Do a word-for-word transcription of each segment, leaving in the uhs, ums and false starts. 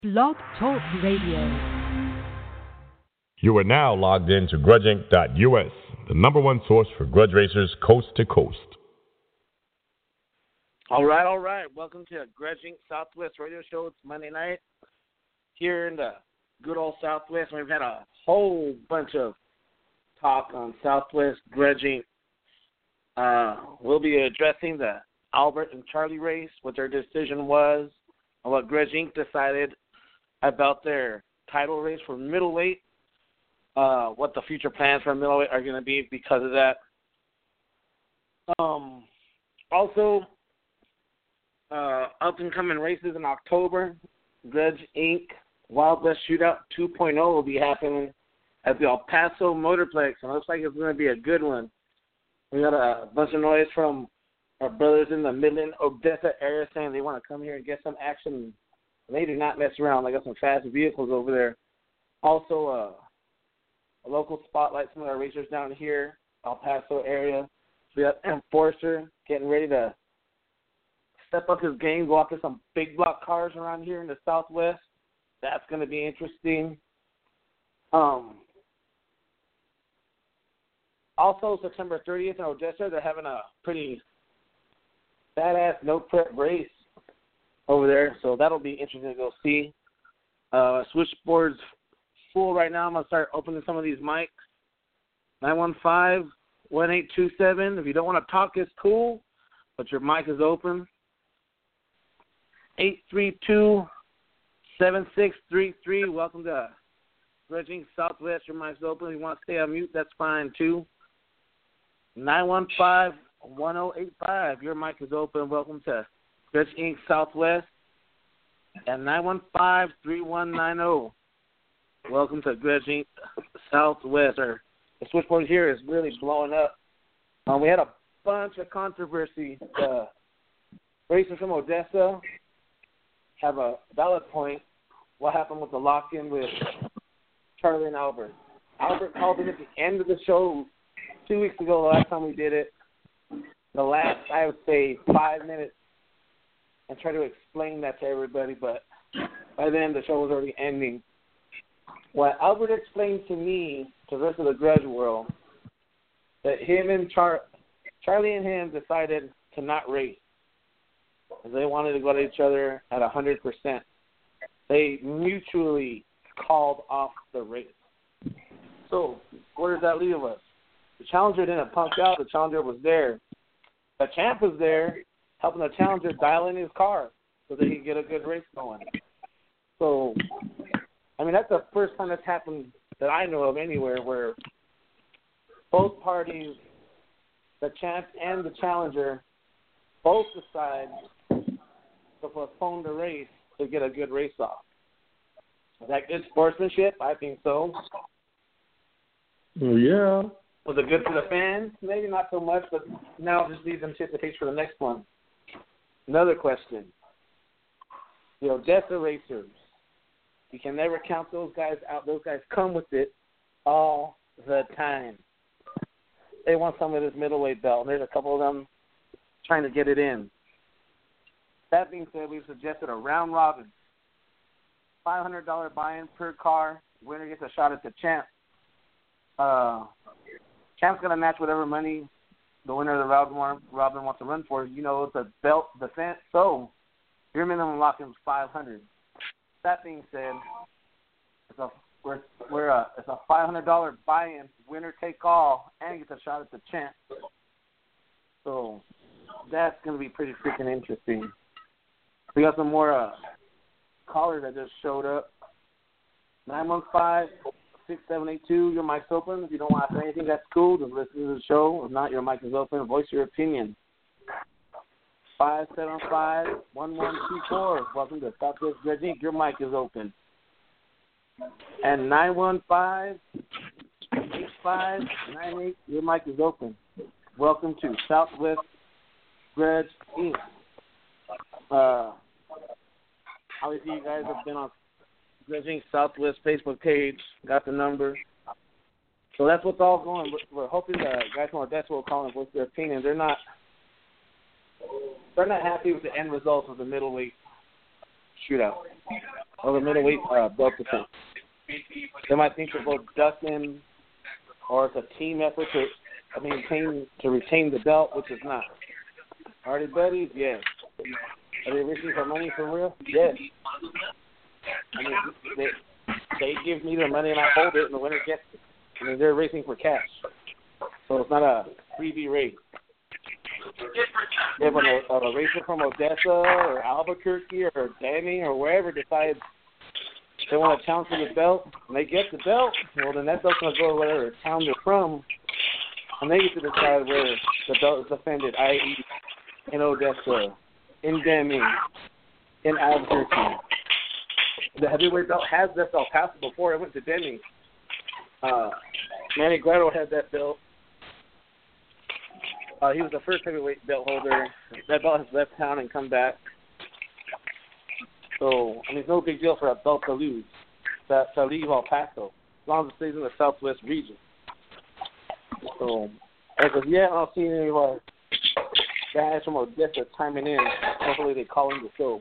Blog Talk Radio. You are now logged in to grudge inc dot U S, the number one source for grudge racers coast to coast. All right, all right. Welcome to Grudge Incorporated. Southwest Radio Show. It's Monday night here in the good old Southwest. We've had a whole bunch of talk on Southwest Grudge Incorporated. Uh, we'll be addressing the Albert and Charlie race, what their decision was, and what Grudge Incorporated decided about their title race for middleweight, uh, what the future plans for middleweight are going to be because of that. Um, also, uh, up-and-coming races in October, Grudge Incorporated Wild West Shootout two point oh will be happening at the El Paso Motorplex, and it looks like it's going to be a good one. We got a bunch of noise from our brothers in the Midland, Odessa area saying they want to come here and get some action. They do not mess around. They got some fast vehicles over there. Also, uh, a local spotlight, some of our racers down here, El Paso area. We got Enforcer getting ready to step up his game, go after some big block cars around here in the Southwest. That's going to be interesting. Um, also, September thirtieth in Odessa, they're having a pretty badass no-prep race over there, so that'll be interesting to go see. Uh, switchboard's full right now. I'm going to start opening some of these mics. nine one five, one eight two seven. If you don't want to talk, it's cool, but your mic is open. eight three two, seven six three three. Welcome to Grudge Incorporated Southwest. Your mic's open. If you want to stay on mute, that's fine, too. nine one five, one oh eight five. Your mic is open. Welcome to Grudge Incorporated Southwest. And nine one five, three one nine zero. Welcome to Grudge Incorporated Southwest. Our, the switchboard here is really blowing up. Um, we had a bunch of controversy. The racers from Odessa have a valid point. What happened with the lock-in with Charlie and Albert? Albert called in at the end of the show two weeks ago, the last time we did it. The last, I would say, five minutes, and try to explain that to everybody, but by then the show was already ending. What Albert explained to me, to the rest of the grudge world, that him and Char- Charlie and him decided to not race. They wanted to go to each other at one hundred percent. They mutually called off the race. So, where does that leave us? The challenger didn't punk out. The challenger was there. The champ was there helping the challenger dial in his car so that he could get a good race going. So, I mean, that's the first time that's happened that I know of anywhere where both parties, the champ and the challenger, both decide to postpone the race to get a good race off. Is that good sportsmanship? I think so. Oh, yeah. Was it good for the fans? Maybe not so much, but now just leaves them shit to taste for the next one. Another question. The Odessa racers. You can never count those guys out. Those guys come with it all the time. They want some of this middleweight belt, and there's a couple of them trying to get it in. That being said, we've suggested a round robin. five hundred dollars buy-in per car. Winner gets a shot at the champ. Uh, champ's going to match whatever money the winner of the round robin wants to run for. You know, it's a belt defense, so your minimum lock-in is five hundred dollars. That being said, it's a we're, we're a, it's a five hundred dollars buy-in, winner take all, and gets a shot at the champ. So that's going to be pretty freaking interesting. We got some more uh, callers that just showed up. nine one five, six seven eight two, your mic's open. If you don't want to say anything, that's cool. Just listen to the show. If not, your mic is open. Voice your opinion. five seven five, one one two four. Welcome to Southwest Grudge Incorporated. Your mic is open. And nine one five, eight five nine eight, your mic is open. Welcome to Southwest Grudge Incorporated. Uh, obviously, you guys have been on Grudge Incorporated Southwest Facebook page, got the number. So that's what's all going. We're hoping the guys from Odessa will call and voice their opinion. They're not they're not happy with the end result of the middleweight shootout. of the middleweight uh, belt defense. They might think they're both ducking or it's a team effort to I maintain to retain the belt, which is not. Are they buddies? Yes. Are they racing for money for real? Yes. I mean, they, they give me the money and I hold it, and the winner gets it. I mean, they're racing for cash. So it's not a freebie race. If a, a racer from Odessa or Albuquerque or Danny or wherever decides they want to challenge for the belt and they get the belt, well, then that belt's going to go to whatever town they're from, and they get to decide where the belt is defended, that is in Odessa, in Deming, in Albuquerque. The heavyweight belt has left El Paso before it went to Deming. Uh, Manny Guerrero had that belt. Uh, he was the first heavyweight belt holder. That belt has left town and come back. So, I mean, it's no big deal for a belt to lose, to, to leave El Paso, as long as it stays in the Southwest region. So, as of yet, I don't see any of our guys from Odessa chiming in. Hopefully they call in the show.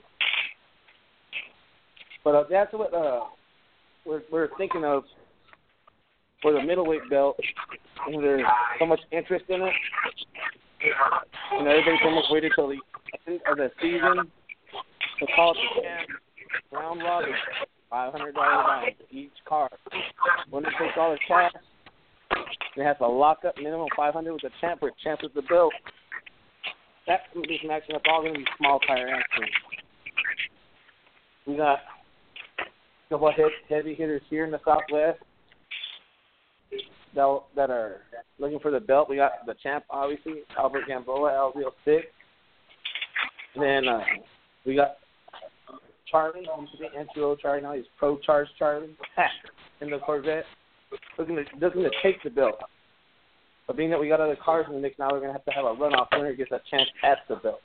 But uh, that's what uh, we're, we're thinking of for the middleweight belt. And there's so much interest in it. You know, everybody's almost waited till the end of the season to call it the champ. Round robin, five hundred dollars down each card. When they take all the cash, they have to lock up minimum five hundred dollars with the champ, or champ with the belt. That's going to be some action. That's all going to be small tire action. We got a couple of heavy hitters here in the Southwest that, that are looking for the belt. We got the champ, obviously, Albert Gamboa, L Z oh six. And then uh, we got Charlie, used to be N two O Charlie, now he's Pro Charge Charlie in the Corvette, looking to, looking to take the belt. But being that we got other cars in the mix, now we're going to have to have a runoff winner gets a chance at the belt.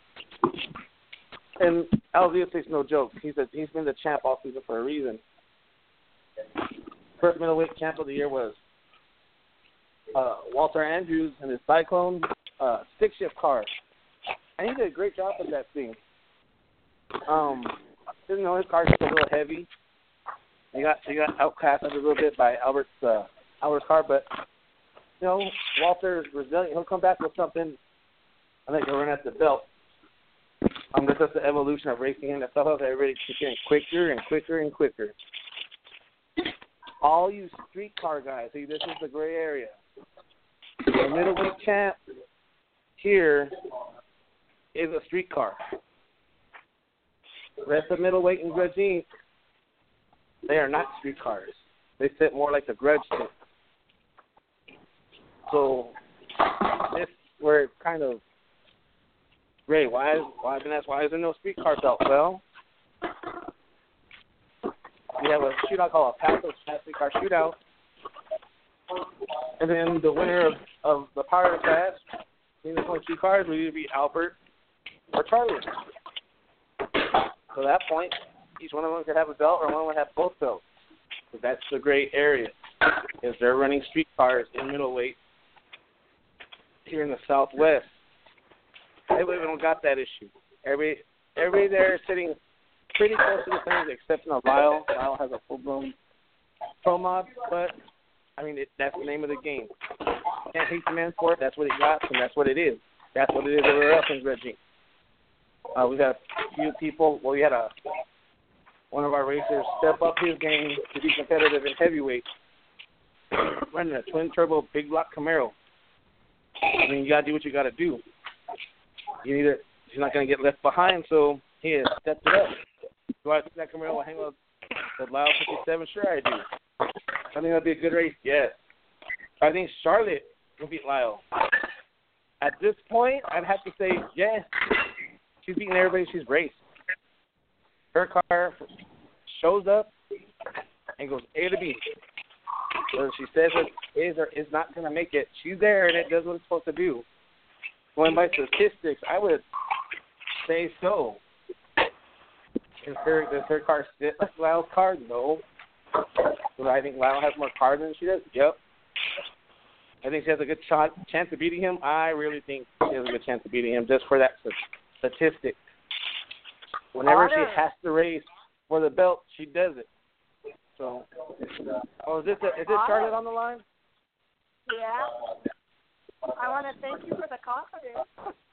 And L Z oh six is no joke. He's a, he's been the champ all season for a reason. First middleweight champ of the year was uh, Walter Andrews and his Cyclone uh, six-shift car. And he did a great job with that thing. Um, you know, his car's a little heavy. He got he got outclassed a little bit by Albert's uh, Albert's car, but you know, Walter's resilient. He'll come back with something. I think he'll run at the belt. Um, that's just the evolution of racing, and the stuff of everybody keeps getting quicker and quicker and quicker. All you street car guys, see, this is the gray area. The middleweight champ here is a street car. The rest of middleweight and grudge Incorporated, they are not street cars. They sit more like the grudge thing. So this where it's kind of Ray, why is why been asked why is there no street car belt? Well, we have a shootout called a Paso Street Car Shootout, and then the winner of, of the power class, between the twenty-two cars, will either be Albert or Charlie. So at that point, each one of them could have a belt, or one would have both belts. So that's the gray area, is they're running street cars in middleweight here in the Southwest. Everybody don't got that issue. Everybody, everybody there is sitting pretty close to the things, except for Lyle. Lyle has a full-blown pro mod, but, I mean, it, that's the name of the game. Can't hate the man for it. That's what he got, and that's what it is. That's what it is everywhere else in Reggie. Uh, we got a few people. Well, we had a one of our racers step up his game to be competitive in heavyweight, running a twin-turbo big block Camaro. I mean, you got to do what you got to do. You either he's not going to get left behind, so he has stepped it up. Do I think that Camaro will hang up the Lyle fifty-seven? Sure I do. I think that'll be a good race. Yes. I think Charlotte will beat Lyle. At this point, I'd have to say yes. She's beating everybody she's raced. Her car shows up and goes A to B. So she says it is or is not going to make it. She's there and it does what it's supposed to do. Going by statistics, I would say so. Is her, does her car sit like Lyle's car? No. Do I think Lyle has more cars than she does? Yep. I think she has a good shot, chance of beating him. I really think she has a good chance of beating him just for that statistic. Whenever she has to race for the belt, she does it. So, oh, is this a, is this Charlotte on the line? Yeah. I want to thank you for the confidence.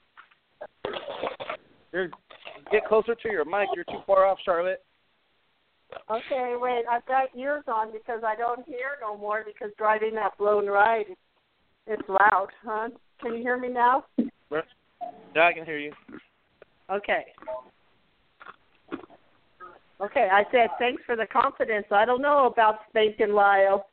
You're, get closer to your mic. You're too far off, Charlotte. Okay, wait. I've got ears on because I don't hear no more because driving that blown ride, it's loud, huh? Can you hear me now? Yeah, I can hear you. Okay. Okay, I said thanks for the confidence. I don't know about spanking Lyle.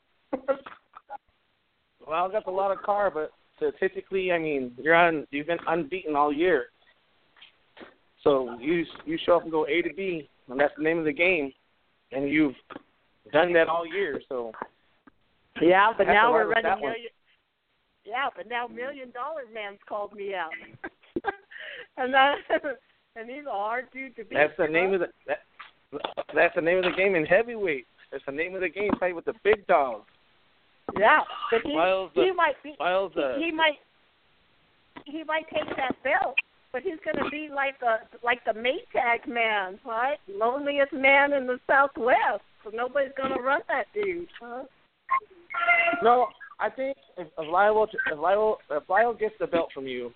Well, I got a lot of car, but statistically, I mean, you're on. You've been unbeaten all year. So you you show up and go A to B, and that's the name of the game. And you've done that all year. So yeah, but now we're running running million. Yeah, but now Million Dollar Man's called me out, and that and he's a hard dude to beat. That's the name of the that, that's the name of the game in heavyweight. That's the name of the game. Fight with the big dogs. Yeah, but he Miles, he uh, might be Miles, uh, he, he might he might take that belt, but he's going to be like the like the Maytag man, right? Loneliest man in the Southwest. So nobody's going to run that dude, huh? No, I think if, if Lyle if Lyle if Lyle gets the belt from you,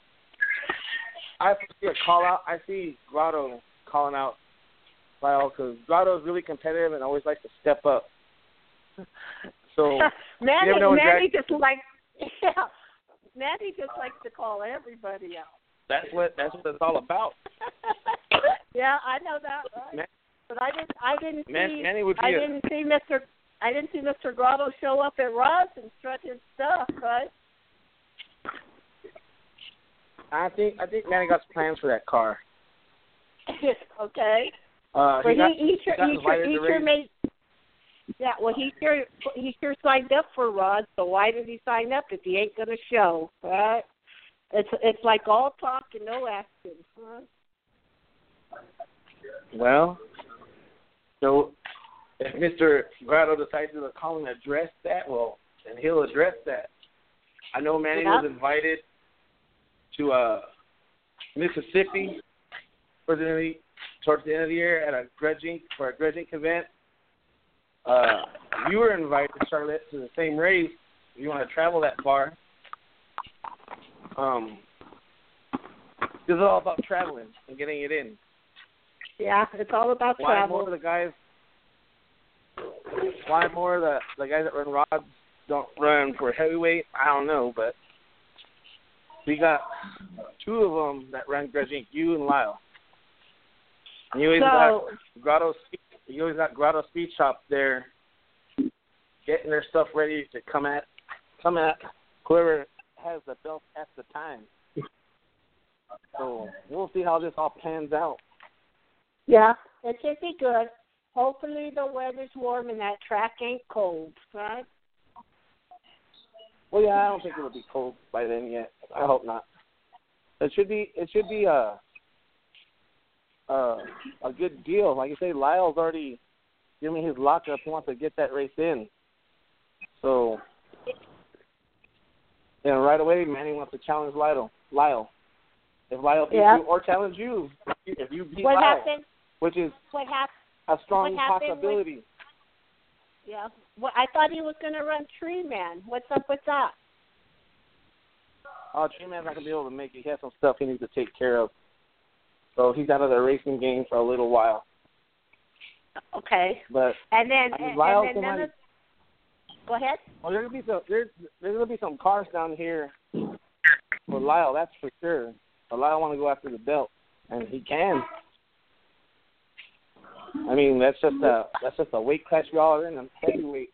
I see a call out. I see Grotto calling out Lyle because Grotto is really competitive and always likes to step up. So Manny, you know Manny Jack, just like yeah, Manny just likes to call everybody out. That's what that's what it's all about. Yeah, I know that, right? Man, but I didn't I didn't Man, see Manny would be I a, didn't see Mister I didn't see Mister Grotto show up at Ross and strut his stuff, right? I think I think Manny got plans for that car. Okay. Uh, But he, got, he, he, sure, he, got he, sure, he sure made. Yeah, well, he sure he sure signed up for Rod. So why did he sign up if he ain't gonna show? Right? It's it's like all talk and no action. Huh? Well, so if Mister Grotto decides to call and address that, well, then he'll address that. I know Manny Yeah. was invited to uh, Mississippi for the, towards the end of the year at a grudging for a grudging event. Uh, you were invited, Charlotte, to the same race. If you want to travel that far. Um, this is all about traveling and getting it in. Yeah, it's all about Why travel. more of the guys? Why more of the the guys that run rods don't run for heavyweight? I don't know, but we got two of them that run grudging. You and Lyle. And you always So- got Grotto. You always got Grotto Speed Shop there, getting their stuff ready to come at come at whoever has the belt at the time. So we'll see how this all pans out. Yeah, it should be good. Hopefully the weather's warm and that track ain't cold, right? Well, yeah, I don't think it'll be cold by then yet. I hope not. It should be. It should be a a, a good deal. Like you say, Lyle's already giving his lockup. He wants to get that race in. So, and right away, Manny wants to challenge Lyle. Lyle, if Lyle beats Yeah. you, or challenge you, if you beat What Lyle, happened? which is What happened? a strong what happened with- possibility. Yeah. Well, I thought he was going to run Tree Man. What's up with that? Oh, Tree Man's not gonna be able to make it. He has some stuff he needs to take care of. So he's out of the racing game for a little while. Okay. But And then, I mean, and, Lyle's and then the none one- of, go ahead. well, there's gonna be some there's there's gonna be some cars down here for Lyle. That's for sure. But Lyle want to go after the belt, and he can. I mean, that's just a that's just a weight class y'all are in. I'm heavyweight.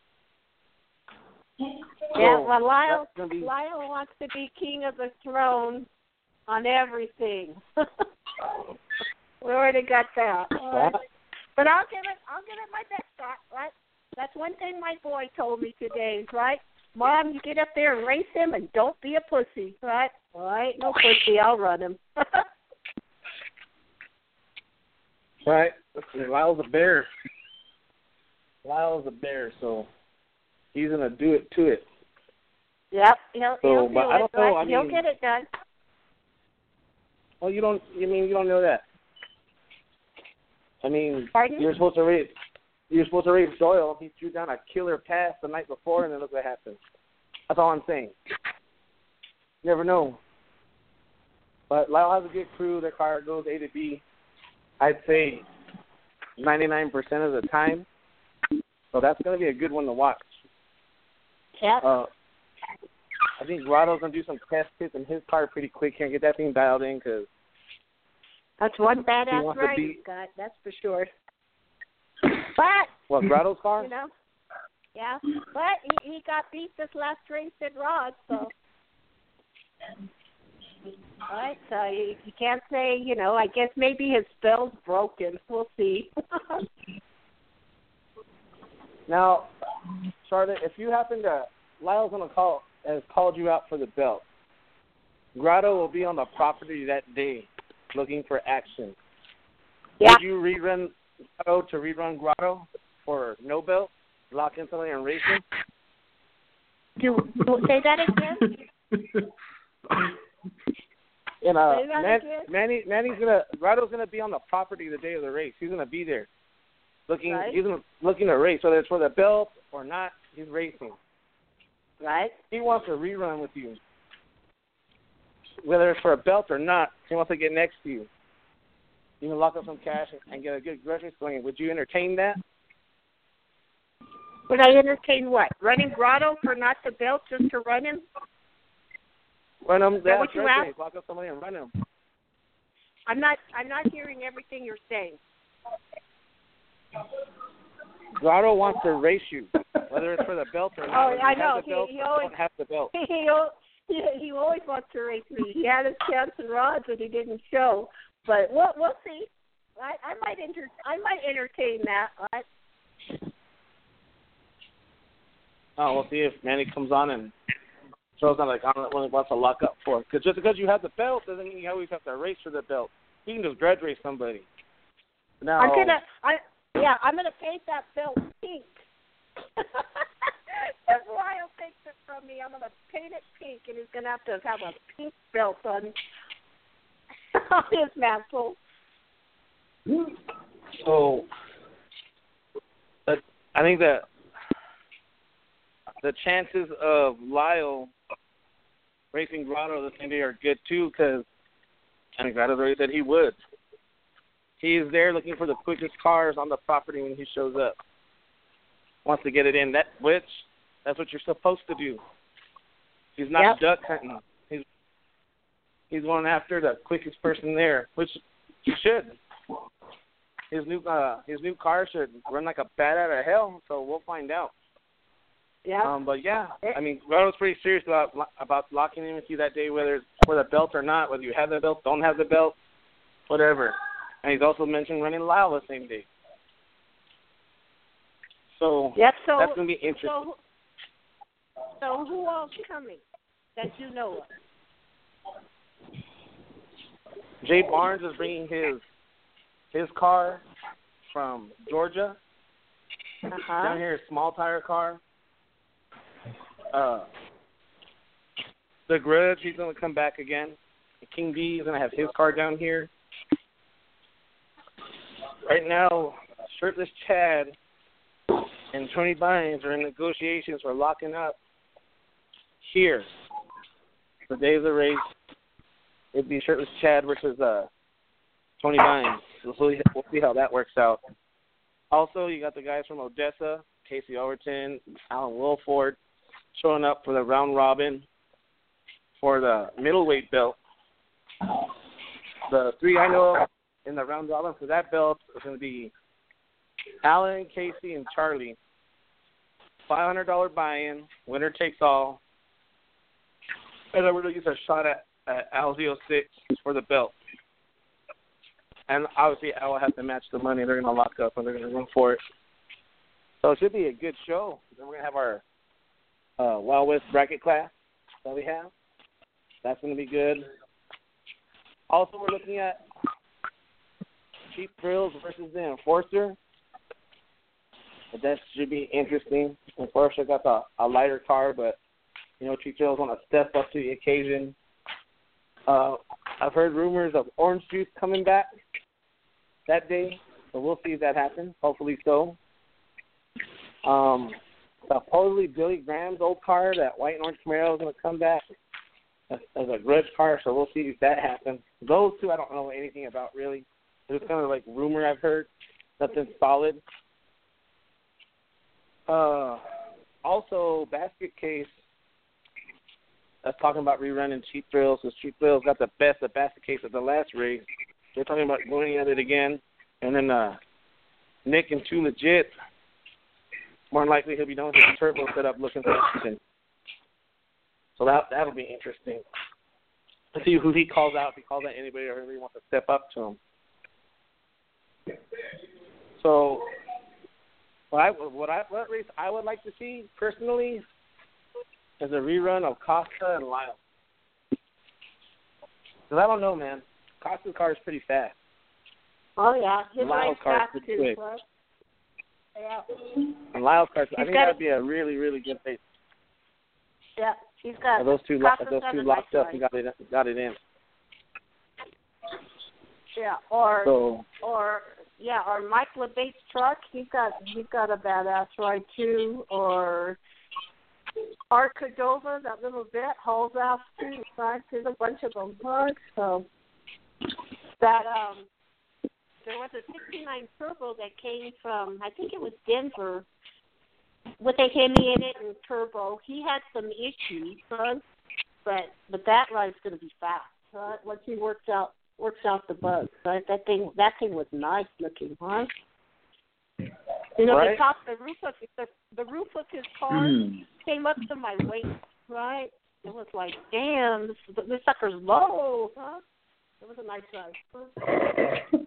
Yeah, So, well, Lyle, that's gonna be- Lyle wants to be king of the throne on everything. We already got that. All right. But I'll give it, I'll give it my best shot, right? That's one thing my boy told me today, right? Mom, you get up there and race him and don't be a pussy, right? Well, I ain't no pussy. I'll run him. Right. Lyle's a bear. Lyle's a bear, so he's gonna do it to it. Yep, he'll, So, he'll do but I it, don't know, right? I he'll mean- get it done. Well, you don't. You mean you don't know that? I mean, Pardon? you're supposed to race. You're supposed to race Doyle. He threw down a killer pass the night before, and then look what happened. That's all I'm saying. You never know. But Lyle has a good crew. Their car goes A to B. I'd say ninety-nine percent of the time. So that's going to be a good one to watch. Yeah. Uh, I think Grotto's going to do some test hits in his car pretty quick here and get that thing dialed in because That's one badass wants to rider, be- Scott. That's for sure. But, What, Grotto's car? you know, yeah. But he, he got beat this last race at Rod, so. All right, so you, you can't say, you know, I guess maybe his spell's broken. We'll see. Now, Charlotte, if you happen to, Lyle's going to call, has called you out for the belt. Grotto will be on the property that day looking for action. Yeah. Would you rerun Grotto to rerun Grotto for no belt? Lock in somebody and race him? Do, do say that again? And uh, Say that Man, again? Manny, Manny's gonna, Grotto's gonna be on the property the day of the race. He's gonna be there, looking, Right. he's gonna, looking to race, whether it's for the belt or not. He's racing. Right. He wants to rerun with you, whether it's for a belt or not. He wants to get next to you. You can lock up some cash and get a good grudge race going. Would you entertain that? Would I entertain what? Running Grotto for not the belt just to run him? Run him. that what grudge you asked? race. Lock up somebody and run him. I'm not. I'm not hearing everything you're saying. Grotto wants to race you, whether it's for the belt or not. Oh, Whether I you know. have the He- belt he or always- don't have the belt. He, al- he he always wants to race me. He had his chance in Rods and he didn't show. But we'll we'll see. I, I might enter. I might entertain that. I, Oh, we'll see if Manny comes on and shows on like I don't know what he wants to lock up for. Because just because you have the belt doesn't mean you always have to race for the belt. You can just grudge race somebody. Now, I'm gonna. I yeah. I'm gonna paint that belt pink. If Lyle takes it from me, I'm gonna paint it pink, and he's gonna have to have a pink belt on on his mantle. So, but I think that the chances of Lyle racing Grotto the same day are good too, because I think Grotto's already said he would. He's there looking for the quickest cars on the property when he shows up. Wants to get it in. That which that's what you're supposed to do. He's not Yep. duck hunting. He's he's going after the quickest person there, which he should. His new uh, his new car should run like a bat out of hell. So we'll find out. Yeah. Um, but yeah, I mean, Grotto's pretty serious about about locking in with you that day, whether it's for the belt or not, whether you have the belt, don't have the belt, whatever. And he's also mentioned running Lyle the same day. So Yep. So that's gonna be interesting. So, so who all's coming that you know of? Jay Barnes is bringing his his car from Georgia Uh-huh. down here, a small tire car. Uh, the Grudge, he's going to come back again. King B is going to have his car down here. Right now, Shirtless Chad and Tony Bynes are in negotiations for locking up here. The day of the race, it'd be Shirtless Chad versus uh, Tony Bynes. We'll see, we'll see how that works out. Also, you got the guys from Odessa, Casey Overton, Alan Wilford, showing up for the round robin for the middleweight belt. The three I know of in the round robin for that belt is going to be Alan, Casey, and Charlie. five hundred dollars buy-in, winner takes all. And then we're going to use a shot at, at Al Z oh six for the belt. And obviously Al will have to match the money. They're going to lock up and they're going to run for it. So it should be a good show. Then we're going to have our uh, Wild West bracket class that we have. That's going to be good. Also, we're looking at Cheap Thrills versus the Enforcer. But that should be interesting. Enforcer got the, a lighter car, but, you know, Cheap Thrills want to step up to the occasion. Uh, I've heard rumors of Orange Juice coming back that day. So we'll see if that happens. Hopefully so. Um, supposedly Billy Graham's old car, that white and orange Camaro, is going to come back as, as a grudge car. So we'll see if that happens. Those two I don't know anything about really. It's kind of like rumor I've heard. Nothing solid. Uh, also, Basket Case. That's talking about rerunning Cheap Thrills. So Cheap Thrills got the best at Basket Case at the last race. They're talking about going at it again. And then uh, Nick and Too Legit. More than likely he'll be doing his turbo setup looking for action. So that, that'll be interesting. Let's see who he calls out. If he calls out anybody or really wants to step up to him. So what I, what I, what race I would like to see personally is a rerun of Costa and Lyle. Because I don't know, man. Costa's car is pretty fast. Oh, yeah. His Lyle's car is fast, pretty too. quick. Right? Yeah. And Lyle's car, I He's think got that a- would be a really, really good race. Yeah, he's got Are those two, Costa's those got two a locked nice up and ride. got it, got it in. Yeah, or So, or yeah, or Mike LeBate's truck. He's got he's got a badass ride too. Or Art Cordova, that little bit hauls out too. Right? There's a bunch of them. Right? So that um, there was a sixty-nine turbo that came from, I think it was Denver, with a Hemi in it and turbo. He had some issues, right? but but that ride's going to be fast. Right? Once he works out. Works out the bugs, right? That thing, that thing was nice looking, huh? You know, right? the top, the roof of the, the roof of his car Mm. came up to my waist, right? It was like, damn, this, this sucker's low, huh? It was a nice ride.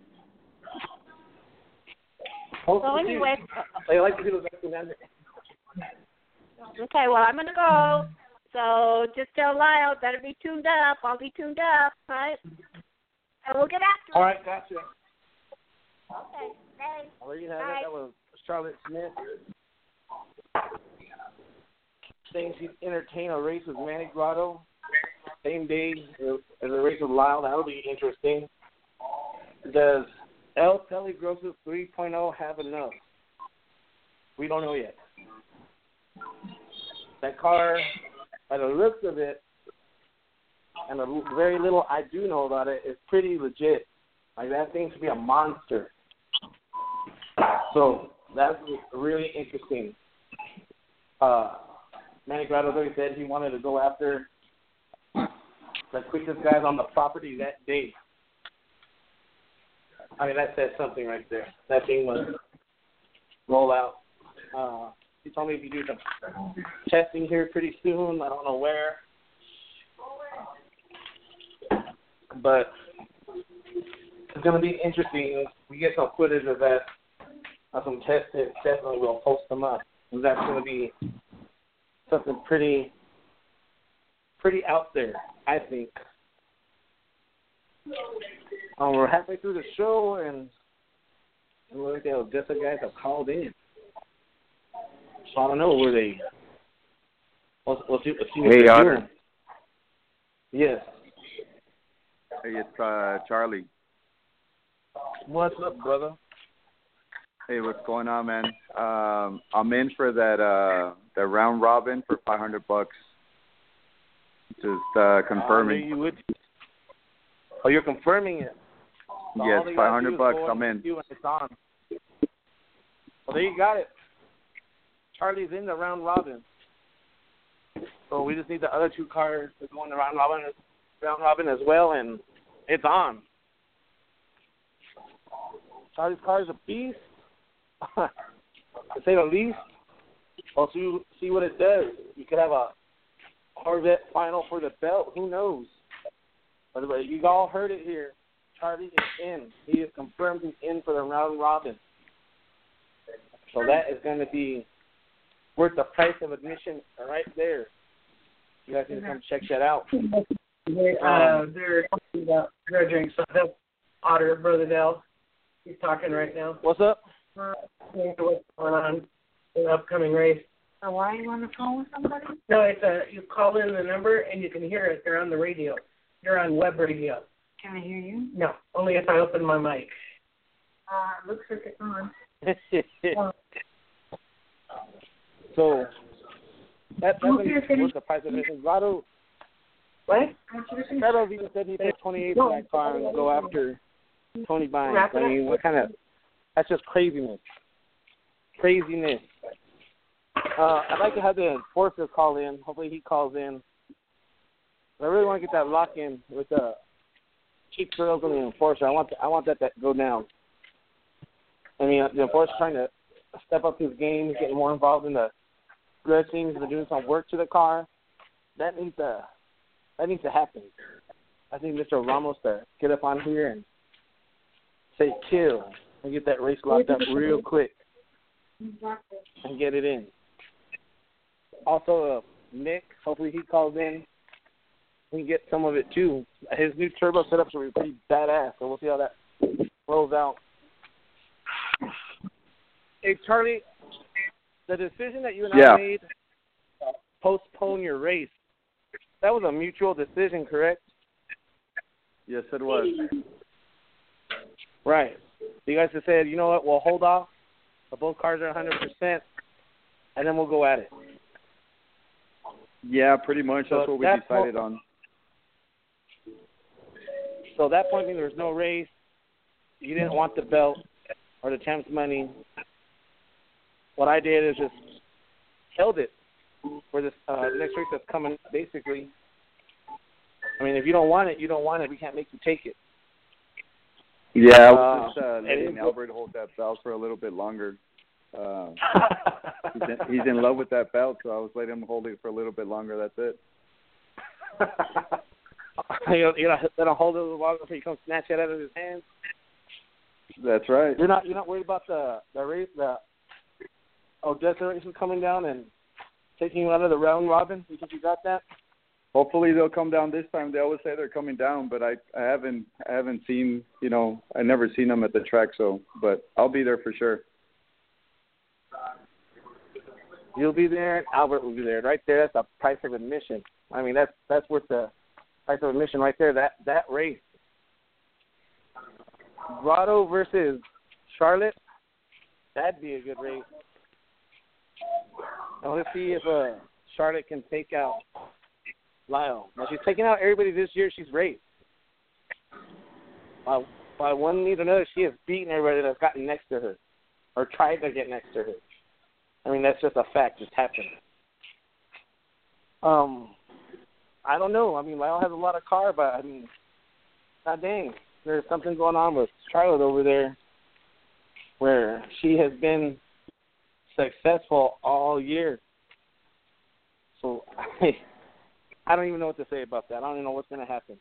So anyway, I like to do those recommended. okay, well I'm gonna go. So just tell Lyle, better be tuned up. I'll be tuned up, right? And we'll get after it. All right, gotcha. Okay, thanks. Well, there you have Bye. it. That was Charlotte Smith saying she'd entertain a race with Manny Grotto same day as a race with Lyle. That'll be interesting. Does El Peligroso three point oh have enough? We don't know yet. That car, by the looks of it, and the very little I do know about it, is pretty legit. Like, that thing should be a monster. So that's really interesting. Uh, Manny Grotto already said he wanted to go after the quickest guys on the property that day. I mean, that says something right there. That thing was roll out. Uh, he told me if you do some testing here pretty soon. I don't know where. But it's going to be interesting. If we get some footage of that, of some tests, definitely we'll post them up. And that's going to be something pretty, pretty out there, I think. Um, we're halfway through the show, and it looks like the Odessa guys have called in. So I don't know where they. Let's, let's see, let's see what Hey, they're Otter. doing. Yes. Hey, it's uh, Charlie. What's up, brother? Hey, what's going on, man? Um, I'm in for that uh, that round robin for five hundred bucks. Just uh, Uh, confirming. you would. Oh, you're confirming it. So Yes, all they gotta five hundred do is bucks. go I'm in. You and it's on. Well, there you got it. Charlie's in the round robin. So we just need the other two cars to go in the round robin, round robin as well, and it's on. Charlie's car is a beast, to say the least. We'll see, see what it does. You could have a Corvette final for the belt. Who knows? But you all heard it here. Charlie is in. He is confirmed he's in for the round robin. So that is going to be worth the price of admission right there. You guys can come check that out. They, uh, they're talking about grudging, so help Otter, Brother Dell. He's talking right now. What's up? Uh, what's going on in the upcoming race? So why are you on the phone with somebody? No, it's a, you call in the number and you can hear it. They're on the radio. You're on web radio. Can I hear you? No, only if I open my mic. Uh, looks like it's on. So that, that's what what's the price of it. Grotto, What? Grotto even said he put twenty-eight for that car and go after Tony Bynes. I mean, what kind of, that's just craziness. Craziness. Uh, I'd like to have the enforcer call in. Hopefully he calls in. I really want to get that lock in with the Cheap Thrills and the enforcer. I want, the, I want that to go down. I mean, the enforcer's trying to step up his game, getting more involved in the grudge things, and doing some work to the car. That needs to, that needs to happen. I think Mister Ramos to get up on here and say chill and get that race locked up real quick and get it in. Also, uh, Nick, hopefully he calls in. We can get some of it too. His new turbo setup should be pretty badass, so we'll see how that rolls out. Hey, Charlie, the decision that you and yeah. I made uh, postpone your race, that was a mutual decision, correct? Yes, it was. Right. So you guys have said, you know what, we'll hold off, but both cars are one hundred percent, and then we'll go at it. Yeah, pretty much. So that's what we that decided po- on. So at that point, there was no race. You didn't want the belt or the champ's money. What I did is just held it for this uh, next race that's coming, basically. I mean, if you don't want it, you don't want it. We can't make you take it. Yeah, I was just uh, Uh, letting Albert hold that belt for a little bit longer. Uh, he's, in, he's in love with that belt, so I was letting him hold it for a little bit longer. That's it. you know, you know, let him hold it a little longer before you come snatch it out of his hands. That's right. You're not, you're not worried about the the race, the Odessa race coming down and taking you out of the round robin. You think you got that? Hopefully they'll come down this time. They always say they're coming down, but I, I haven't I haven't seen you know I never seen them at the track. So, but I'll be there for sure. You'll be there, and Albert will be there. Right there, that's the price of admission. I mean, that's that's worth the price of admission right there. That that race, Grotto versus Charlotte, that'd be a good race. And let's see if uh, Charlotte can take out Lyle. Now she's taking out everybody this year. She's raced. By, by one means or another, she has beaten everybody that's gotten next to her or tried to get next to her. I mean, that's just a fact. It's happened. Um, I don't know. I mean, Lyle has a lot of car, but, I mean, god dang, there's something going on with Charlotte over there where she has been successful all year. So, I, I don't even know what to say about that. I don't even know what's going to happen.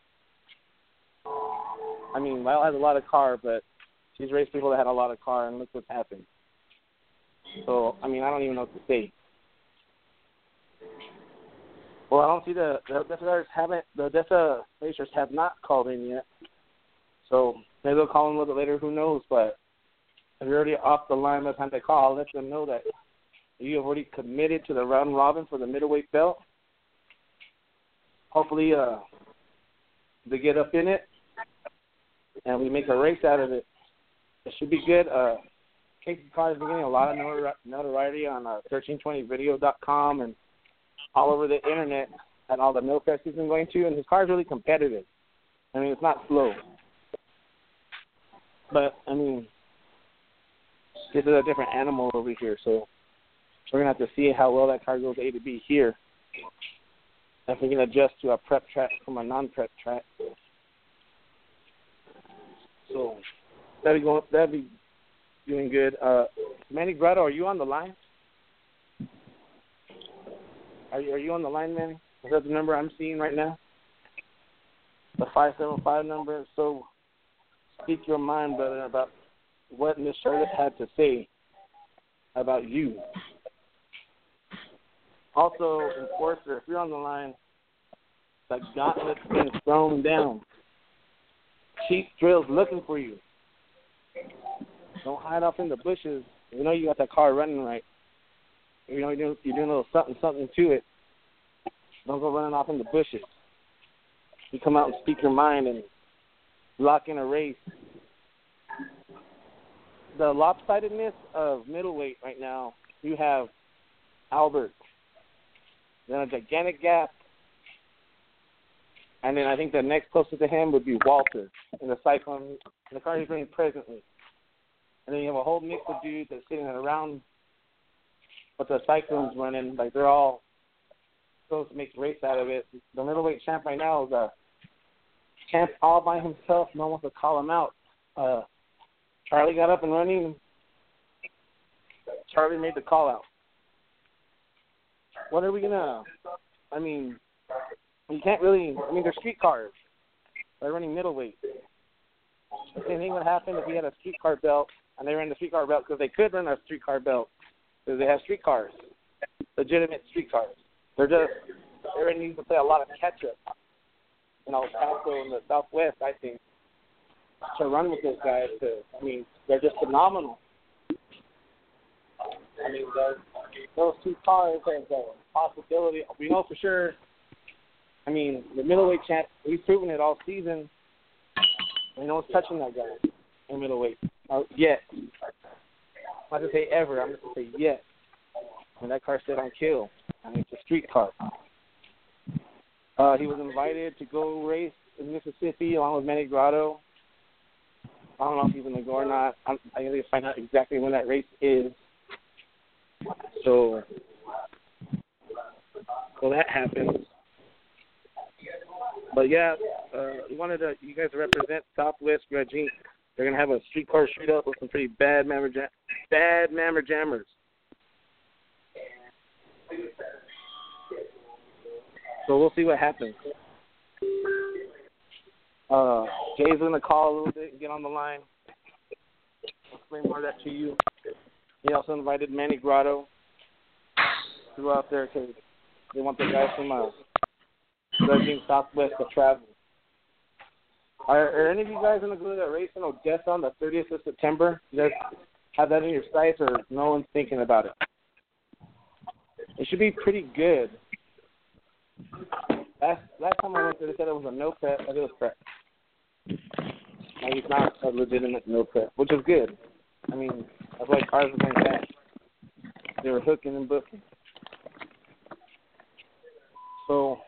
I mean, Lyle has a lot of car, but she's raced people that had a lot of car, and look what's happened. So, I mean, I don't even know what to say. Well, I don't see the the Odessa haven't the Odessa racers have not called in yet. So maybe they'll call in a little bit later. Who knows? But if you're already off the line by the time they call, I'll let them know that you have already committed to the round robin for the middleweight belt. Hopefully, uh, they get up in it and we make a race out of it. It should be good. Uh, Casey Carr is getting a lot of notori- notoriety on uh, thirteen twenty video dot com and all over the internet and all the milk fests he's been going to, and his car is really competitive. I mean, it's not slow. But, I mean, this is a different animal over here, so we're going to have to see how well that car goes A to B here. If we can adjust to a prep track from a non-prep track. So, that'd be, going, that'd be doing good. Uh, Manny Grotto, are you on the line? Are you, are you on the line, Manny? Is that the number I'm seeing right now? The five seven five number. So speak your mind, brother, about what Miss Charlotte had to say about you. Also, Enforcer, if you're on the line, the gauntlet's been thrown down. Cheap Thrills looking for you. Don't hide off in the bushes. You know you got that car running right. You know, you're doing, you're doing a little something, something to it. Don't go running off in the bushes. You come out and speak your mind and lock in a race. the lopsidedness of middleweight right now, you have Albert, then a gigantic gap, and then I think the next closest to him would be Walter in the Cyclone, in the car he's running presently. And then you have a whole mix of dudes that's sitting around what the Cyclone's running. Like, they're all supposed to make a race out of it. The middleweight champ right now is a champ all by himself. No one wants to call him out. Uh, Charlie got up and running. Charlie made the call out. What are we going to, I mean, you can't really, I mean, they're street cars. They're running middleweight. The same thing would happen if we had a streetcar belt and they ran the streetcar belt because they could run a streetcar belt because they have street cars, legitimate street cars. They're just, they're going to need to play a lot of catch-up in El Paso in the Southwest, I think, to run with those guys. To, I mean, they're just phenomenal. I mean, those two cars have the possibility. We know for sure. I mean, the middleweight champ, he's proven it all season. No one's touching that guy in middleweight uh, yet. I'm not going to say ever. I'm just going to say yet. And that car said on kill. I mean, it's a street car. Uh, he was invited to go race in Mississippi along with Manny Grotto. I don't know if he's going to go or not. I'm, I need to find out exactly when that race is. So, so that happens. But yeah, uh, we wanted to, you guys to represent Southwest Grudge Incorporated. They're gonna have a streetcar shoot up with some pretty bad mammer jam- bad mammer jammers. So we'll see what happens. Uh, Jay's gonna call a little bit and get on the line. I'll explain more of that to you. He also invited Manny Grotto to go out there because they want the guys from uh, Grudging Southwest to travel. Are, are any of you guys going to go to that race in Odessa on the thirtieth of September? You guys have that in your sights, or no one's thinking about it? It should be pretty good. Last last time I went there, they said it was a no prep, but it was prep. Like, it's not a legitimate no prep, which is good. I mean, that's why cars were going fast. They were hooking and booking. So,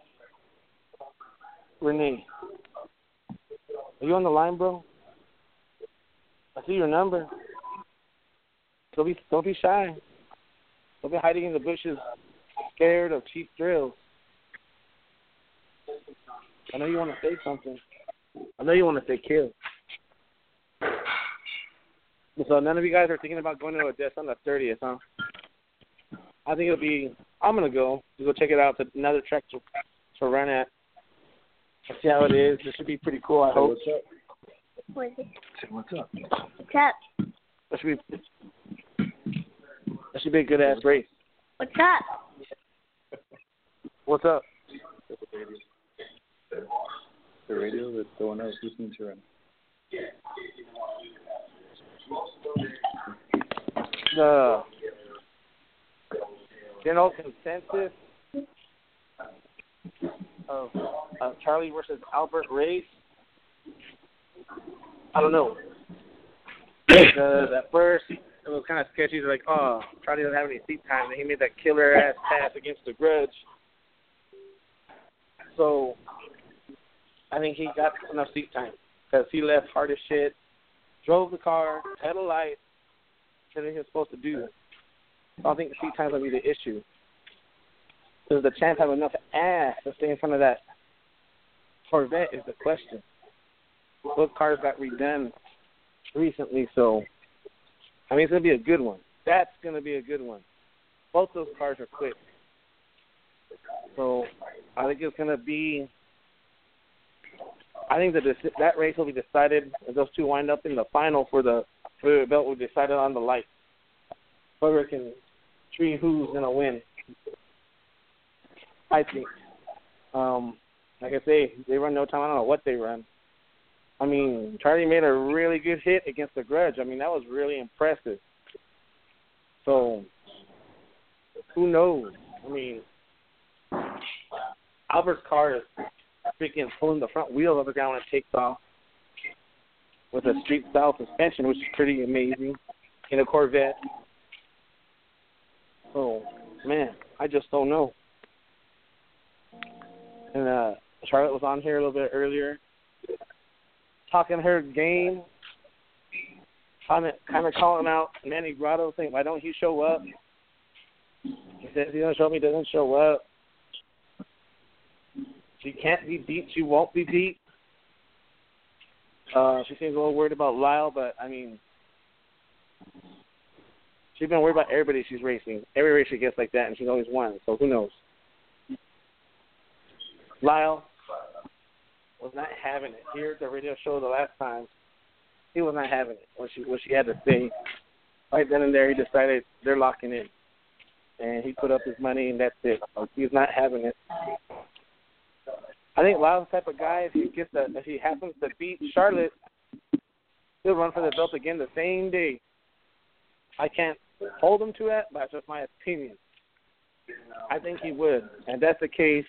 Renee, are you on the line, bro? I see your number. Don't be, don't be shy. Don't be hiding in the bushes, scared of cheap thrills. I know you want to say something. I know you want to say kill. So none of you guys are thinking about going to Odessa on the thirtieth, huh? I think it'll be, I'm going to go. To go check it out. It's another track to, to run at. See how it is. It should be pretty cool, I hope. What's up? What is it? Say what's up. What's up? That should be, that should be a good-ass race. What's up? What's up? The radio that's the one I was listening to right The general consensus of, of Charlie versus Albert race, I don't know. The, at first, it was kind of sketchy. They're like, oh, Charlie doesn't have any seat time. And he made that killer-ass pass against the Grudge. So, I think he got enough seat time because he left hard as shit, drove the car, had a light, everything he was supposed to do. I don't think the seat time will be the issue. Does the champ have enough ass to stay in front of that Corvette is the question. Both cars got redone recently, so, I mean, it's going to be a good one. That's going to be a good one. Both those cars are quick. So, I think it's going to be, I think that this, that race will be decided if those two wind up in the final for the, for the belt will be decided on the light. Whoever can tree who's going to win. I think. Um, like I say, they run no time. I don't know what they run. I mean, Charlie made a really good hit against the Grudge. I mean, that was really impressive. So, who knows? I mean, Albert's car is freaking pulling the front wheel of the guy when it takes off with a street-style suspension, which is pretty amazing. in a Corvette. Oh, man, I just don't know. And uh, Charlotte was on here a little bit earlier, talking her game, kind of kind of calling out Manny Grotto, saying, why don't he show up? He says he doesn't show up, he doesn't show up. She can't be beat, she won't be beat. Uh, she seems a little worried about Lyle, but, I mean, she's been worried about everybody she's racing. Every race she gets like that, and she's always won, so who knows? Lyle was not having it. Here at the radio show the last time, he was not having it. What she, what she had to say, right then and there, he decided they're locking in. And he put up his money, and that's it. He's not having it. I think Lyle's the type of guy, if he gets a, if he happens to beat Charlotte, he'll run for the belt again the same day. I can't hold him to that, but that's just my opinion. I think he would. And if that's the case,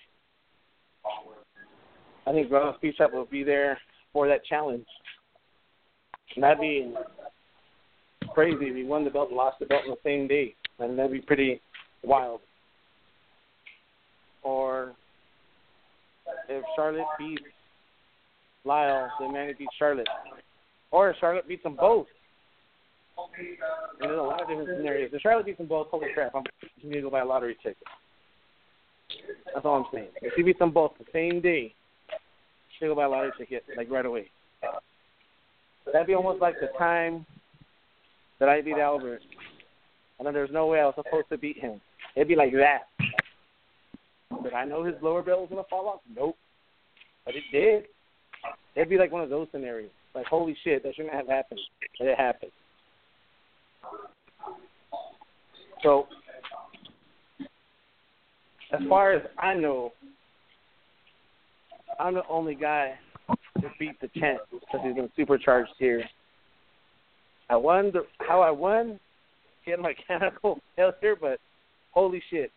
I think Grotto Speed Shop will be there for that challenge. And that'd be crazy if he won the belt and lost the belt on the same day. And that'd be pretty wild. Or if Charlotte beats Lyle, then Manny beats Charlotte. Or if Charlotte beats them both. And there's a lot of different scenarios. If Charlotte beats them both, holy crap, I'm going to go buy a lottery ticket. That's all I'm saying. If she beats them both the same day, she'll go buy a lottery ticket, like, right away. That'd be almost like the time that I beat Albert. And then there's no way I was supposed to beat him. It'd be like that. Did I know his lower belt was going to fall off? Nope. But it did. It'd be like one of those scenarios. Like, holy shit, that shouldn't have happened. But it happened. So, as far as I know, I'm the only guy to beat the champ because he's been supercharged here. I won the, how I won, he had mechanical failure, but holy shit.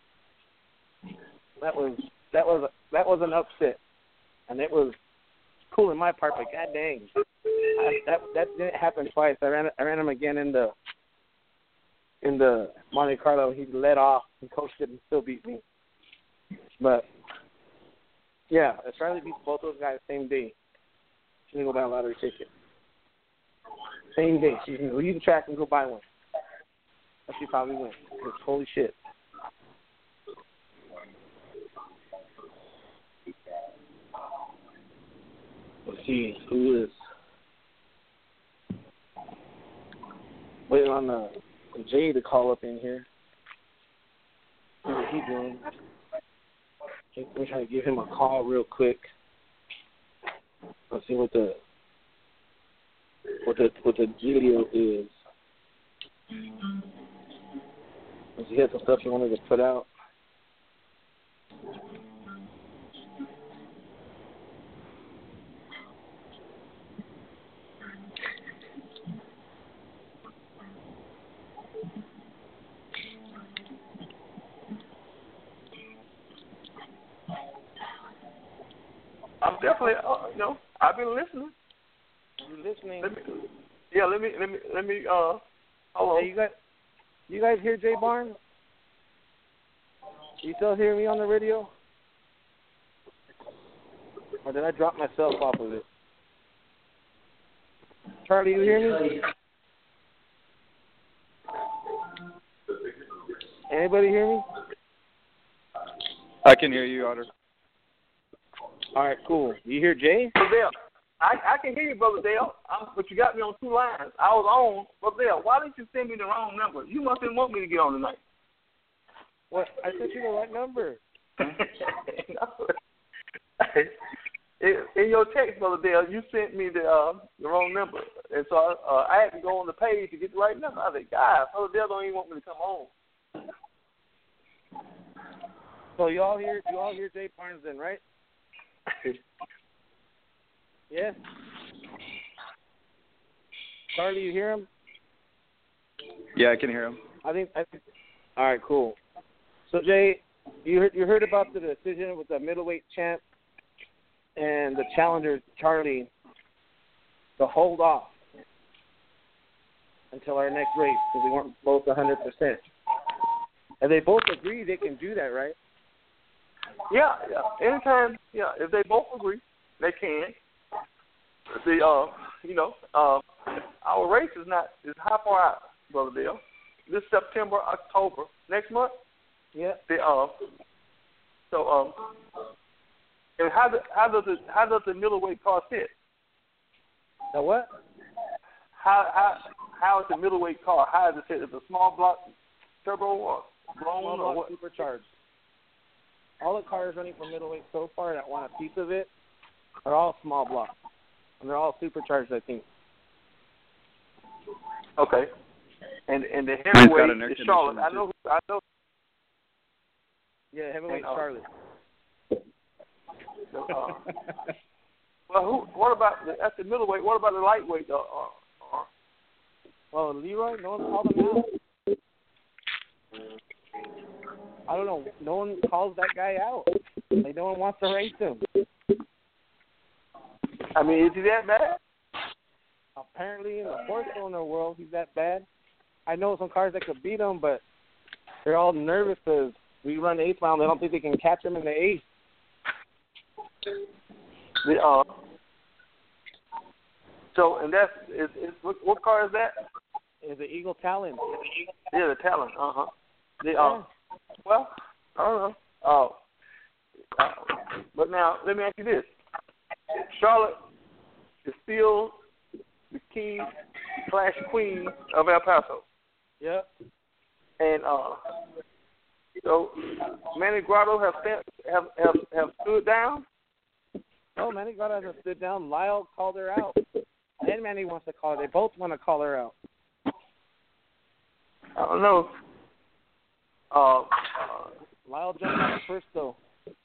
That was that was that was an upset, and it was cool in my part. But god dang, I, that that didn't happen twice. I ran I ran him again in the in the Monte Carlo. He led off and coached it and still beat me. But yeah, if Charlie beats both those guys same day, she can go buy a lottery ticket. Same day, she can leave the track and go buy one. But she probably wins. Because holy shit. Let's see who is waiting on the Jay to call up in here. What is he doing? Let me try to give him a call real quick. Let's see what the what the what the video is. Let's see, he had some stuff he wanted to put out. I'm definitely, uh, you know, I've been listening. You listening? Let me, yeah, let me, let me, let me. Uh, hold on. Hey, you guys, you guys hear Jay Barnes? You still hear me on the radio? Or did I drop myself off of it? Charlie, you hear me? Anybody hear me? I can hear you, Otter. All right, cool. You hear Jay? Brother Dale, I, I can hear you, Brother Dale, I'm, but you got me on two lines. I was on, Brother Dale, why didn't you send me the wrong number? You must didn't want me to get on tonight. What? I sent you the right number. in, in your text, Brother Dale, you sent me the uh, the wrong number. And so uh, I had to go on the page to get the right number. I said, God, Brother Dale don't even want me to come home. So you all hear, you all hear Jay Barnes then, right? Yes. Charlie, you hear him? Yeah, I can hear him. I think. I think. All right, cool. So Jay, you heard you heard about the decision with the middleweight champ and the challenger Charlie to hold off until our next race because we weren't both one hundred percent. If they both agree, they can do that, right? Yeah, yeah. Anytime, yeah. If they both agree, they can. The uh, you know, uh, our race is not is how far out, Brother Dale? This September, October, next month. Yeah. The uh, so um, and how do, how does it how does the middleweight car sit? The what? How how how is the middleweight car? How is it sit? Is it a small block turbo or blown Small or block what? supercharged. All the cars running for middleweight so far that want a piece of it are all small blocks, and they're all supercharged, I think. Okay. And and the got heavyweight an air is Charlotte. I conditioner, know. I know. Yeah, heavyweight And, uh, Charlotte. Uh, well, who? What about the, that's the middleweight? What about the lightweight? Uh, uh, uh, Well, Leroy, no one called him out. I don't know. No one calls that guy out. Like, no one wants to race him. I mean, is he that bad? Apparently, in the four-cylinder world, he's that bad. I know some cars that could beat him, but they're all nervous because we run eighth mile. They don't think they can catch him in the eighth. The, uh, so, and that's is, is what, what car is that? Is the Eagle Talon. Yeah, the Talon. Uh huh. The uh, well, I don't know. Oh, uh, but now let me ask you this: Charlotte is still the king slash queen of El Paso. Yep. And uh, so Manny Grotto have have have have stood down. Oh, Manny got hasn't stood down. Lyle called her out. And Manny wants to call her. They both want to call her out. I don't know. Uh, uh, Lyle jumped out first, though.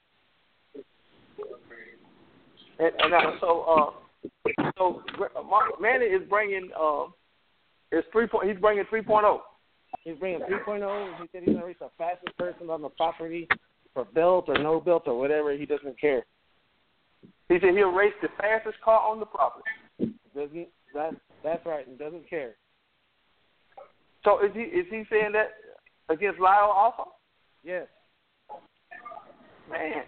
and, and now, so uh, so Manny is bringing uh, is three point. He's bringing three point oh. He's bringing three point oh. He said he's going to race the fastest person on the property for belt or no belt or whatever. He doesn't care. He said he'll race the fastest car on the property. Doesn't that? That's right. And doesn't care. So is he is he saying that against Lyle also? Yes. Man,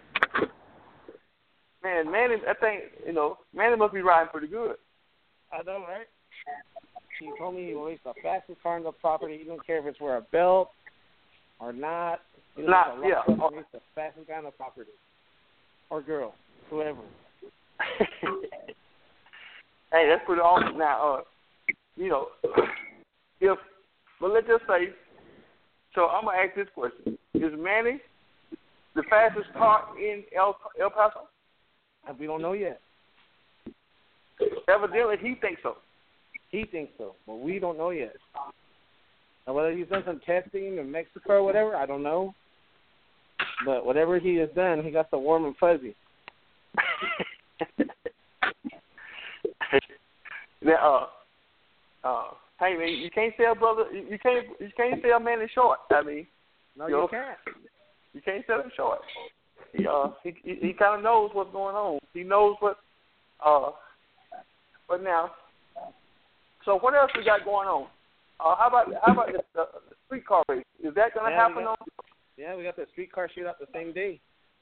man, Manny, I think you know Manny must be riding pretty good. I know, right? He told me he will race the fastest car on the property. He don't care if it's for a belt or not. He Not, race yeah. He'll race the fastest guy on the property, or girl, whoever. Hey, that's pretty awesome. Now, uh, you know, if but let's just say, so I'm gonna ask this question: is Manny the fastest car in El El Paso? And we don't know yet. Evidently, he thinks so. He thinks so, but we don't know yet. And whether he's done some testing in Mexico or whatever, I don't know. But whatever he has done, he got the warm and fuzzy. Now, uh, uh, hey man, you can't sell brother. You, you can't. You can't sell Manny short. I mean, No, you you know, can't. You can't sell him short. He uh, he he, he kind of knows what's going on. He knows what. Uh, but now, so what else we got going on? Uh, how about how about the, the, the streetcar race? Is that going to Yeah, we happen got- on? Yeah, we got the streetcar shootout the same day.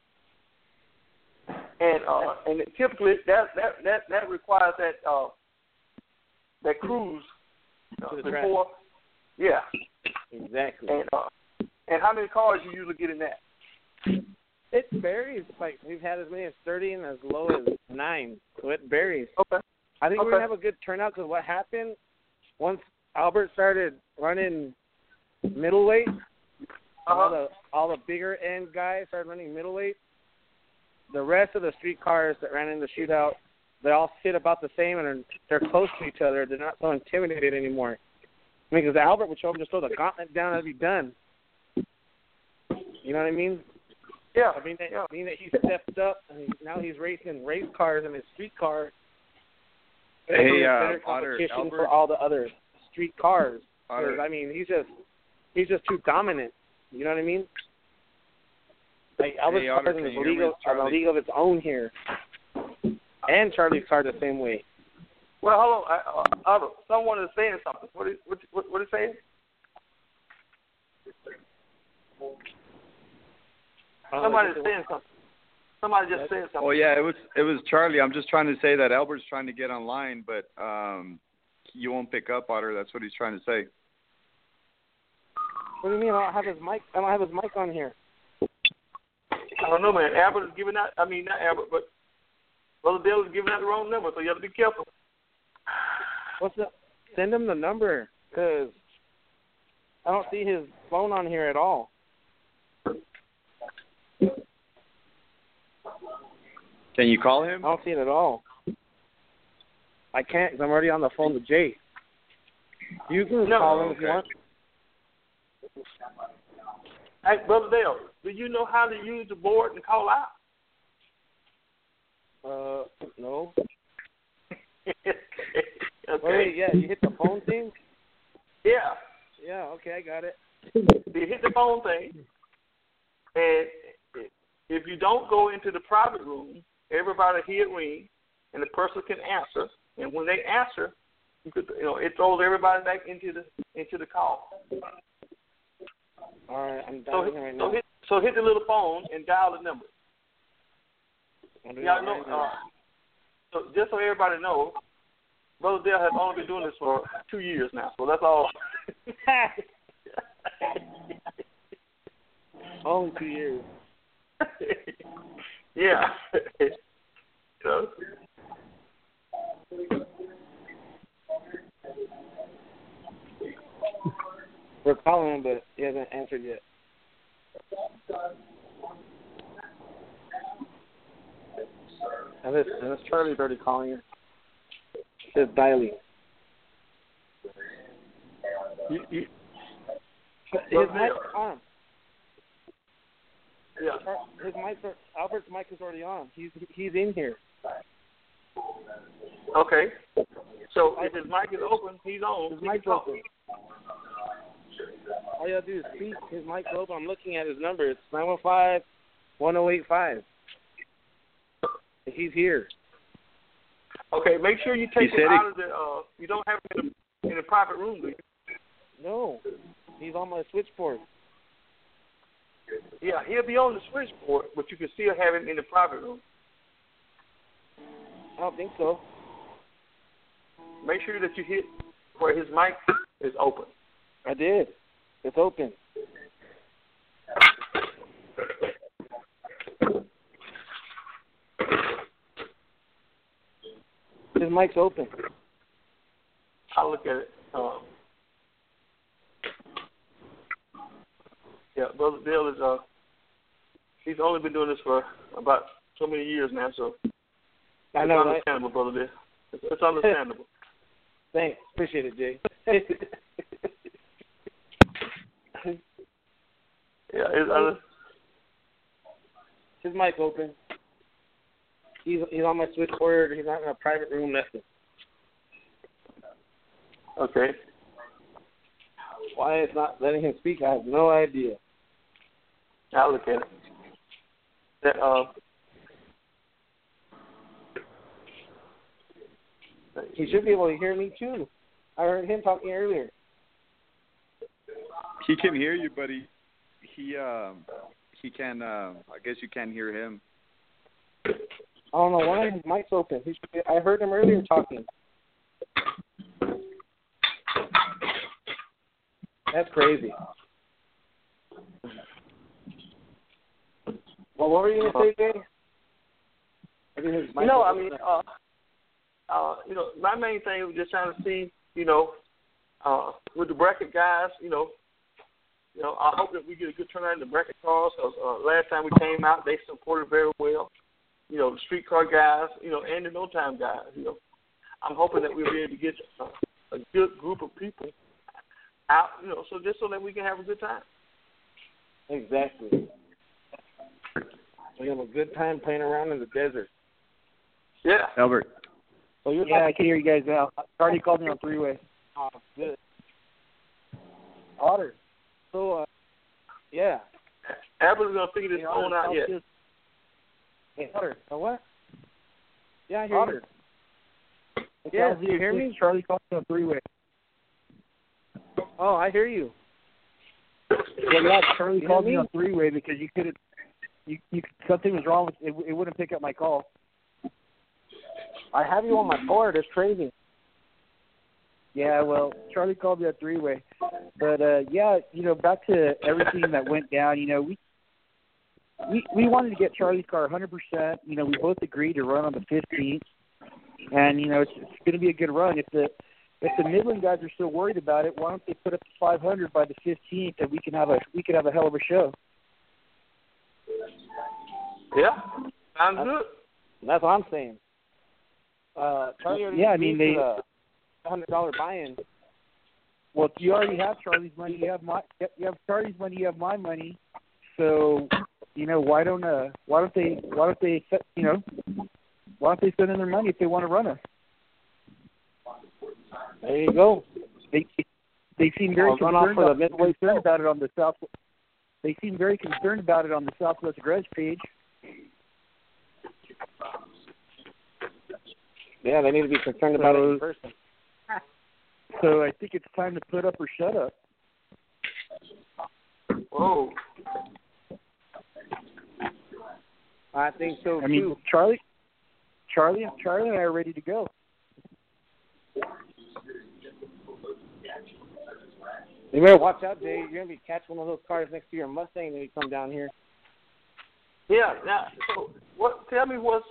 And uh, and typically that that that that requires that uh, that cruise uh, To the track. before. Yeah. Exactly. And uh, and how many cars you usually get in that? It varies. Like we've had as many as thirty and as low as nine, so it varies. Okay. I think we're Okay. gonna have a good turnout because what happened once Albert started running middleweight, Uh-huh. all the all the bigger end guys started running middleweight. The rest of the street cars that ran in the shootout, they all sit about the same and are, they're close to each other. They're not so intimidated anymore. I mean, because Albert would show up and just throw the gauntlet down and it'd be done. You know what I mean? Yeah. I mean that, yeah. I mean that he stepped up and he, now he's racing race cars in his street car. Hey, It's uh, better Otter, competition Albert, for all the other street cars. 'Cause, Otter, I mean, he's just he's just too dominant. You know what I mean? Like Albert's Hey, Otter, cars in can a you hear league me? of, It's are in a Charlie. league of its own here, and Charlie's car the same way. Well, hold on. I, uh, uh, someone is saying something. What is what what, what is saying? Somebody is saying something. Somebody just said something. Oh yeah, it was it was Charlie. I'm just trying to say that Albert's trying to get online, but um, you won't pick up, Otter. That's what he's trying to say. What do you mean? I don't have his mic. I don't have his mic on here. I don't know, man. Albert is giving out. I mean, not Albert, but Brother Dale is giving out the wrong number, so you have to be careful. What's up? Send him the number, cause I don't see his phone on here at all. Can you call him? I don't see it at all. I can't, cause I'm already on the phone with Jay. You can No, call him okay. if you want. Hey, Brother Dale, do you know how to use the board and call out? Uh, no. Okay. Wait, yeah, you hit the phone thing? Yeah. Yeah, okay, I got it. You hit the phone thing, and if you don't go into the private room, everybody hear it ring, and the person can answer. And when they answer, you could, you know, it throws everybody back into the into the call. All right, I'm So, dialing right now. so hit so hit the little phone and dial the number. I'm doing Y'all it know. right now. Uh, so just so everybody knows, Brother Dale has only been doing this for two years now. So that's all. Only two years. Yeah. You know? We're calling him, but he hasn't answered yet. And this, and this Charlie's already calling you. It says dialing. You, you, His mic's on. yeah. His mic, Albert's mic is already on. He's he's in here. Okay. So if his mic is open, he's on. His He mic's can talk. open. All you gotta do is speak. His mic's open. I'm looking at his number. It's nine one five, one zero eight five. He's here. Okay, make sure you take He him said out he- of the. Uh, you don't have him in a, in a private room, do you? No, he's on my switchboard. Yeah, he'll be on the switchboard, but you can still have him in the private room. I don't think so. Make sure that you hit where his mic is open. I did. It's open. His mic's open. I'll look at it. Um, yeah, Brother Bill is. Uh, he's only been doing this for about so many years now, so I it's know, right? understandable, Brother Bill. It's, it's understandable. Thanks. Appreciate it, Jay. Yeah, it's under, His mic's open. He's he's on my switchboard. He's not in a private room, nothing. okay. Why it's not letting him speak, I have no idea. I'll look at it. That, uh, He should be able to hear me too. I heard him talking earlier. He can hear you, but he he um he can. Uh, I guess you can't hear him. I don't know why his mic's open. He should be, I heard him earlier talking. That's crazy. Well, what were you gonna say, Jay? I think his mic no, was I open. mean, uh, uh, you know, my main thing was just trying to see, you know, uh, with the bracket guys, you know, you know, I hope that we get a good turnout in the bracket cars. Cause uh, last time we came out, they supported very well. You know, the streetcar guys, you know, and the no time guys. You know, I'm hoping that we'll be able to get uh, a good group of people out. You know, so just so that we can have a good time. Exactly. We have a good time playing around in the desert. Yeah. Albert. So you're Yeah, I can hear you guys now. Already called me on three-way. Oh, good. Otter. So, uh, yeah. Everybody's gonna figure this Hey, phone Otter, out yet. Hey, Otter. Uh, what? Yeah, I hear Otter. Yeah, do you hear me? Charlie called me on three-way. Oh, I hear you. Yeah, yeah, Charlie called me on three-way because you couldn't. You, you something was wrong with it. It wouldn't pick up my call. I have you on my board. It's crazy. Yeah, well, Charlie called me on three-way, but uh, yeah, you know, back to everything that went down. You know, we we we wanted to get Charlie's car one hundred percent. You know, we both agreed to run on the fifteenth, and you know, it's, it's going to be a good run. If the if the Midland guys are still worried about it, why don't they put up to five hundred by the fifteenth, and we can have a we can have a hell of a show. Yeah, sounds that's, good. That's what I'm saying. Uh, Charlie already yeah, I mean they the hundred dollar buy-in. Well, if you already have Charlie's money, you have my you have Charlie's money, you have my money. So, you know, why don't uh why don't they why don't they you know why don't they send in their money if they want to run us? There you go. They they seem very I'll concerned, run off for about, the midway concerned about it on the South. They seem very concerned about it on the Southwest Grudge page. Yeah, they need to be concerned about so, it in person. So I think it's time to put up or shut up. Whoa. I think so too. I mean, Charlie, Charlie, Charlie, and I are ready to go. You better watch out, Jay. You're gonna be catching one of those cars next to your Mustang when you come down here. Yeah. Now, so what? Tell me what's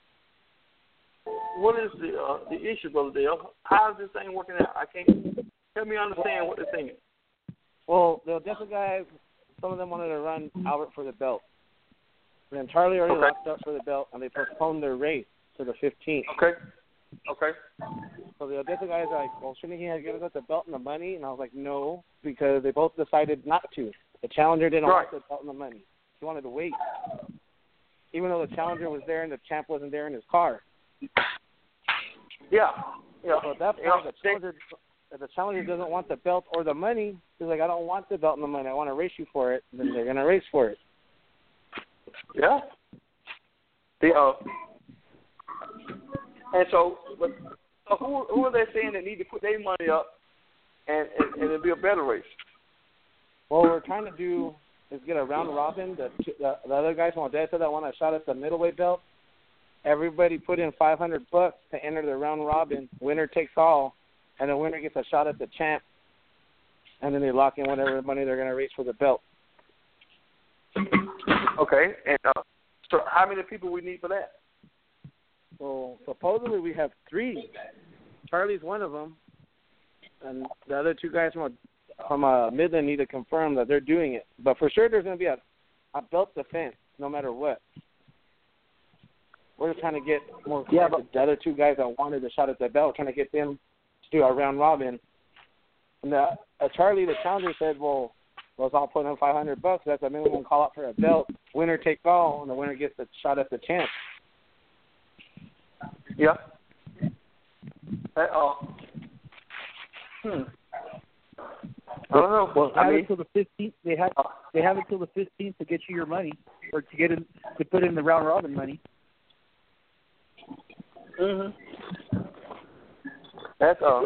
what is the uh, the issue, Brother Dale? How is this thing working out? I can't. Help me understand what they're saying. Well, the Odessa guys, some of them wanted to run Albert for the belt. And then Charlie already okay. locked up for the belt, and they postponed their race to the fifteenth. Okay. Okay. So the Odessa guys are like, well, shouldn't he have given us the belt and the money? And I was like, no, because they both decided not to. The Challenger didn't right. want the belt and the money. He wanted to wait. Even though the Challenger was there and the champ wasn't there in his car. Yeah. Yeah. So at that point, yeah. the Challenger, if the Challenger doesn't want the belt or the money, he's like, I don't want the belt and the money. I want to race you for it. And then they're going to race for it. Yeah. The, uh, and so, but, so who, who are they saying that need to put their money up and, and, and it'll be a better race? Well, what we're trying to do is get a round robin. The, the, the other guys from Odessa that want a shot at the middleweight belt, everybody put in five hundred bucks to enter the round robin. Winner takes all, and the winner gets a shot at the champ. And then they lock in whatever money they're going to raise for the belt. Okay, and uh, so how many people we need for that? Well, supposedly we have three. Charlie's one of them, and the other two guys from from uh, Midland need to confirm that they're doing it. But for sure, there's going to be a, a belt defense, no matter what. We're just trying to get more. Yeah, but the other two guys that wanted a shot at the belt, trying to get them to do a round robin. And the, uh, Charlie, the challenger, said, "Well, let's all put in five hundred bucks. That's a minimum call out for a belt. Winner take all, and the winner gets the shot at the champ." Yeah. Uh, uh, hmm. I don't know. Well, I have mean, until the fifteenth. They have they have until the fifteenth to get you your money, or to get in to put in the round robin money. Mhm. That's uh.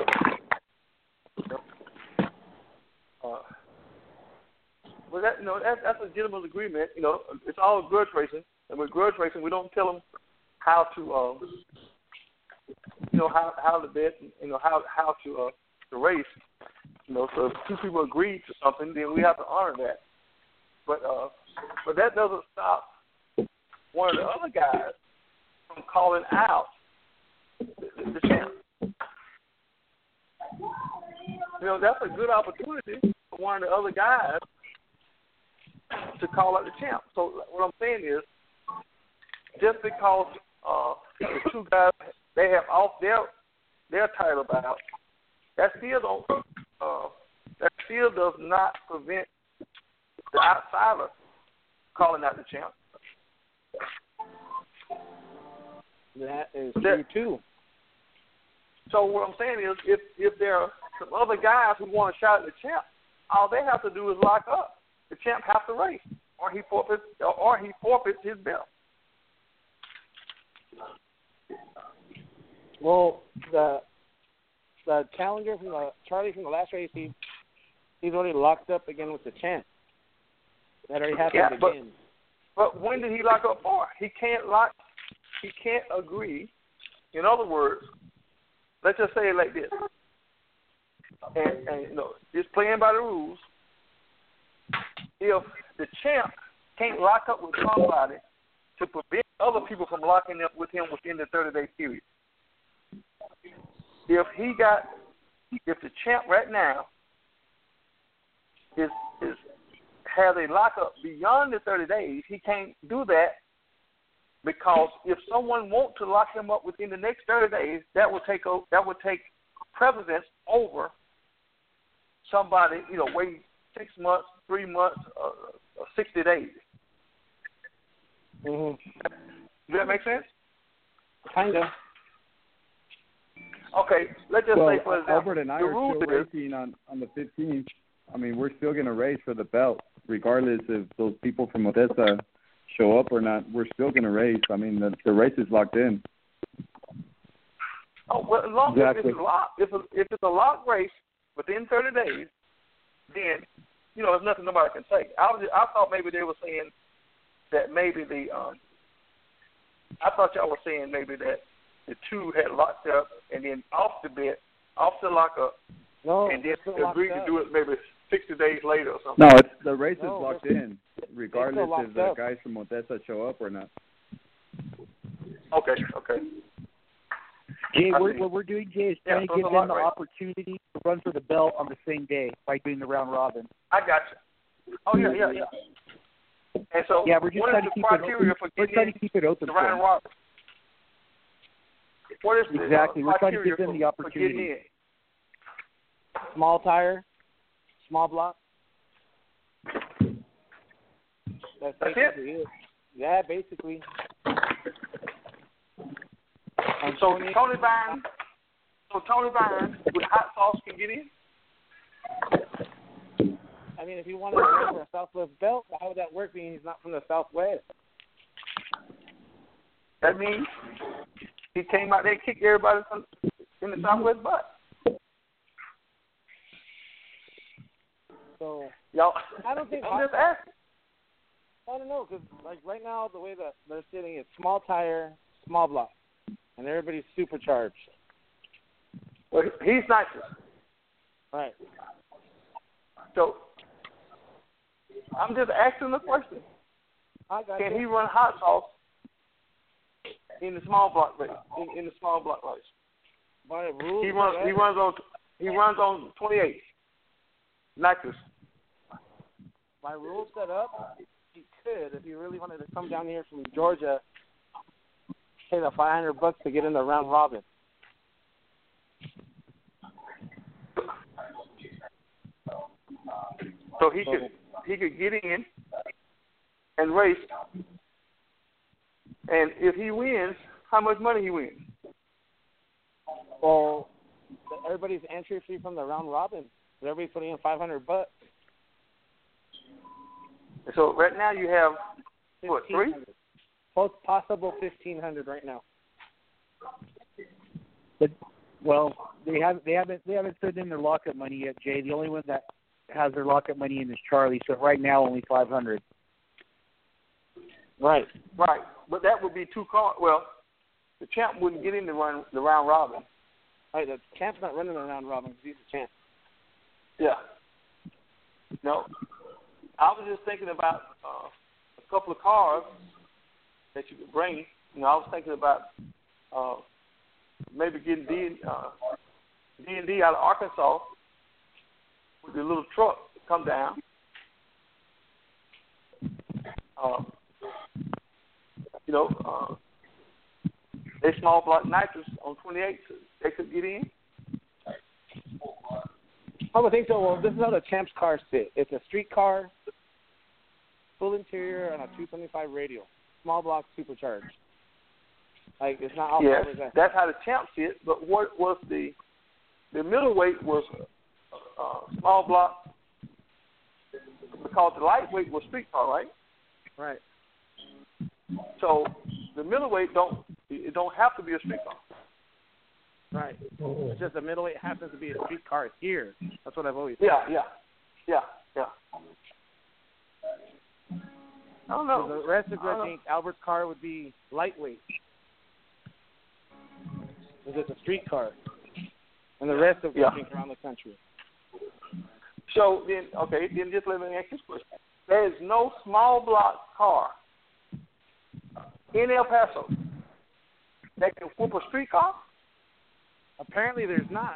uh well, that you know that's that's a gentleman's agreement. You know, it's all grudge racing, and with grudge racing, we don't tell them how to, uh, you know, how how to bet, you know, how how to uh, to race. You know, so if two people agree to something, then we have to honor that. But uh, but that doesn't stop one of the other guys from calling out the, the champ. You know, that's a good opportunity for one of the other guys to call out the champ. So what I'm saying is, just because uh, the two guys, they have off their their title bout, that still don't uh, that still does not prevent the outsider calling out the champ. That is that, true too. So what I'm saying is, if if there are some other guys who want to shout at the champ, all they have to do is lock up. The champ has to race, or he forfeits, or he forfeits his belt. Well, the the challenger from the Charlie from the last race, he he's already locked up again with the champ. That already happened Yeah, but, again. but when did he lock up for? He can't lock. He can't agree. In other words, let's just say it like this. And, and you know, just playing by the rules. If the champ can't lock up with somebody to prevent other people from locking up with him within the thirty-day period, if he got, if the champ right now is is has a lockup beyond the thirty days, he can't do that because if someone wants to lock him up within the next thirty days, that would take o- that would take precedence over somebody, you know, wait six months, three months, uh, sixty days. Mm-hmm. Does that make sense? Kind of. Okay, let's just well, say, for example, Albert and I the are rule still is, racing on, on the fifteenth. I mean, we're still going to race for the belt, regardless if those people from Odessa show up or not. We're still going to race. I mean, the, the race is locked in. oh, well, as long Exactly. as it's locked, if, it- if it's a locked race within thirty days, then, you know, there's nothing nobody can say. I was, I thought maybe they were saying that maybe the, um, I thought y'all were saying maybe that the two had locked up and then off the bet, off the lockup, No, and then they're still agreed locked to up. do it maybe sixty days later or something. No, it's the race is No, locked they're- in, regardless locked if the up. guys from Odessa show up or not. Okay, okay. Jay, I we're, see. what we're doing, Jay, is Yeah, trying so to it's give a lot them the right. opportunity to run for the belt on the same day by doing the round robin. I got you. Oh, yeah, yeah, yeah. And so Yeah, we're just what trying is to the keep it criteria open. for We're getting trying to keep it open the for round them. robin? What is the Exactly. uh, We're trying to criteria give them for, the for getting opportunity. in? Small tire, small block. That's, That's basically it? it. Yeah, basically. And so Tony Vine, so Tony Vine with hot sauce can get in? I mean, if you wanted to run for a Southwest belt, how would that work being he's not from the Southwest? That means he came out there and kicked everybody from, in the Southwest butt. So Y'all, I don't think I'm just asking. I don't know, because like right now the way that they're sitting is small tire, small block, and everybody's supercharged. Well, he's nicer. Right. So I'm just asking the question. I got Can you. he run hot sauce in the small block race? In, in the small block race, By the rules, he runs. yeah. He runs on. He runs on twenty-eight. Nitrous. By rules set up, he could if he really wanted to come down here from Georgia, pay the five hundred bucks to get in the round robin. So he could he could get in and race, and if he wins, how much money he wins? Well, everybody's entry fee from the round robin. Everybody's putting in five hundred bucks. So right now you have what, three? Post possible fifteen hundred right now. But well, they haven't they haven't they haven't put in their lockup money yet, Jay. The only one that has their lockup money in is Charlie. So right now only five hundred. Right. Right, but that would be two cars. Well, the champ wouldn't get in the run the round robin. Right. The champ's not running the round robin because he's the champ. Yeah. No, I was just thinking about uh, a couple of cars that you could bring. You know, I was thinking about uh, maybe getting D uh, D and D out of Arkansas with the little truck to come down. Uh, you know, uh, they small block nitrous on twenty-eight, so they could get in. I would think so. Well, this is how the champ's cars sit. It's a street car, full interior, and a two seventy-five radial. Small block, supercharged. Like, it's not all Yes, over that. that's how the champ sit. But what was the the middleweight was uh, small block because the lightweight was street car, right? Right. So the middleweight don't it don't have to be a street car. Right. It's just the middleweight happens to be a streetcar here. That's what I've always said. Yeah, yeah, yeah, yeah. I don't know. So the rest of I think Albert's car would be lightweight. Because it's a streetcar. And the rest of yeah. think around the country. So then, okay, then just let me ask this question. There is no small block car in El Paso that can whoop a street car? Apparently there's not.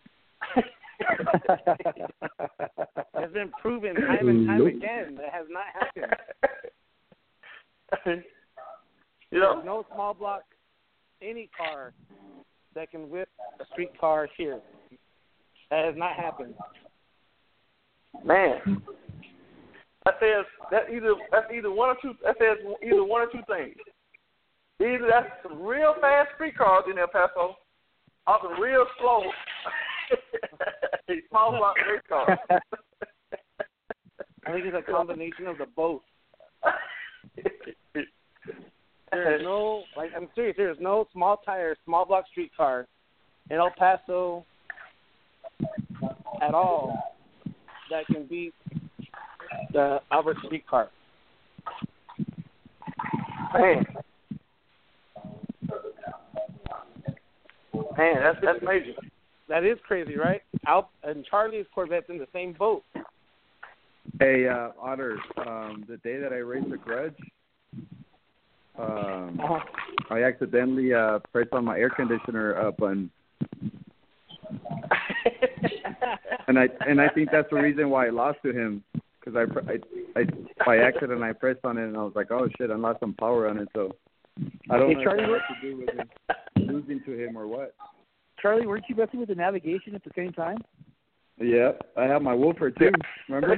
It's been proven time and time nope. again that has not happened. You know? There's no small block, any car that can whip a street car here. That has not happened. Man, that says that either that's either one or two. That says either one or two things. Either that's some real fast street cars in El Paso, or some real slow small block race cars. I think it's a combination of the both. There's no, like, I'm serious. There's no small tire, small block street car in El Paso at all that can beat the Albert street car. Man, man, that's that's major. That is crazy, right? Al and Charlie's Corvette's in the same boat. Hey, uh, Otter, um, the day that I raced the Grudge, um, Uh-huh. I accidentally uh, pressed on my air conditioner uh, button. and I and I think that's the reason why I lost to him, because I, I, I by accident I pressed on it and I was like, oh shit, I lost some power on it. So I don't Hey, know Charlie, if that has to do with it losing to him or what. Charlie, weren't you messing with the navigation at the same time? Yeah, I have my woofer too. Remember?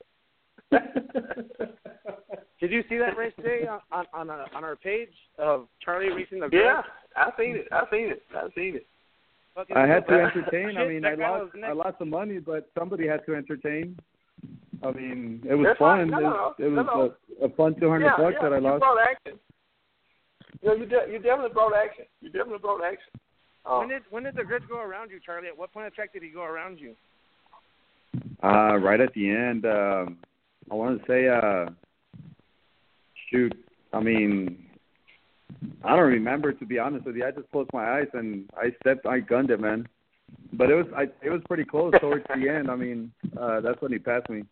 Did you see that race today on on on, uh, on our page of Charlie racing the Yeah, Grudge? I seen it. I seen it. I seen it. Fucking I had to shit, entertain. I mean, I that guy lost was next. I lost some money, but somebody had to entertain. I mean, it was That's fun. fine. No, no, no. It, it was No, no. a, a fun two hundred Yeah, bucks yeah, that I you lost. brought action. You know, you, de- you definitely brought action. You definitely brought action. Uh, When did when did the Grudge go around you, Charlie? At what point of track did he go around you? Uh, right at the end. Um, I want to say, uh, shoot. I mean, I don't remember, to be honest with you. I just closed my eyes and I stepped. I gunned it, man. But it was I, it was pretty close towards the end. I mean, uh, that's when he passed me.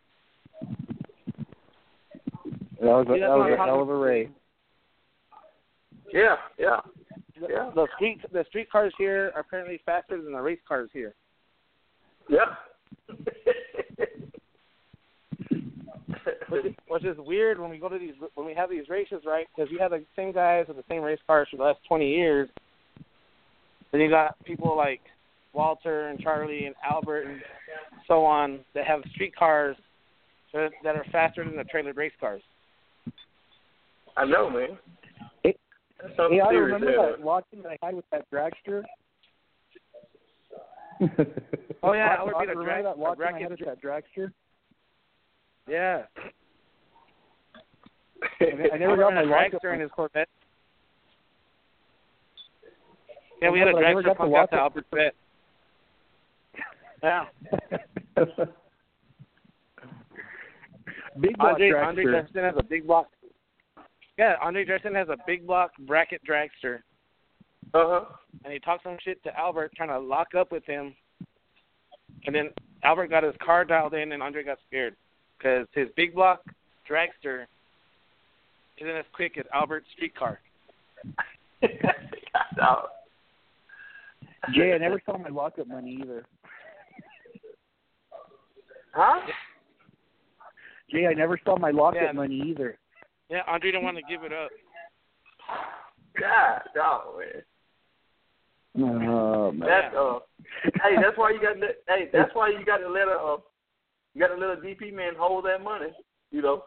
That was a, See, that's that was what a I'm hell of a race. yeah, yeah, yeah, The street the street cars here are apparently faster than the race cars here. yeah. Which is, which is weird when we go to these when we have these races, right? Because you have the same guys with the same race cars for the last twenty years. Then you got people like Walter and Charlie and Albert and so on that have street cars that, that are faster than the trailer race cars. I know, man. Hey, That's something hey I serious remember there. that walking that I had with that dragster. Oh yeah, I, Albert I beat a, remember drag, that a walking I bracket. had with that dragster. Yeah. I, I never got my a lockup. dragster in his Corvette. Yeah, we had a but I never dragster got punk to out walk to it. Albert's vet. Yeah. Big block Andre, dragster. Andre Jefferson has a big block. Yeah, Andre Jefferson has a big block bracket dragster. Uh-huh. And he talked some shit to Albert, trying to lock up with him. And then Albert got his car dialed in, and Andre got scared because his big block dragster isn't as quick as Albert's street car. Jay, I never saw my lockup money either. Huh? Jay, I never saw my lockup Yeah. money either. Yeah, Andre didn't want to give it up. God, dog, man. Oh, man. That's uh, hey, that's why you got to. Hey, that's why you got to let a, uh, you got to let a D P man hold that money. You know.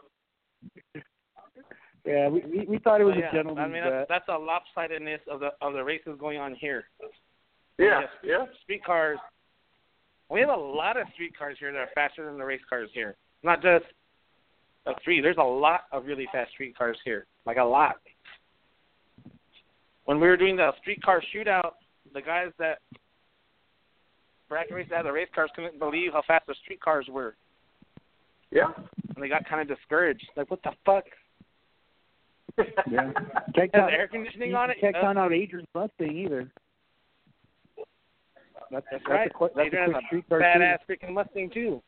Yeah, we we, we thought it was So, yeah, a gentleman's I mean, bet. that's, that's a lopsidedness of the of the races going on here. Yeah, Yes, yeah. Street cars. We have a lot of street cars here that are faster than the race cars here. Not just a three. There's a lot of really fast street cars here. Like a lot. When we were doing the street car shootout the guys that bracket raced out of the race cars couldn't believe how fast the street cars were. Yeah. And they got kind of discouraged. Like, what the fuck? Yeah. Can't Has count, air conditioning you on it? Can't Uh, count out Adrian's Mustang either. That's, That's that's right. A, qu- that's Adrian a quick has street a car badass too. freaking Mustang too.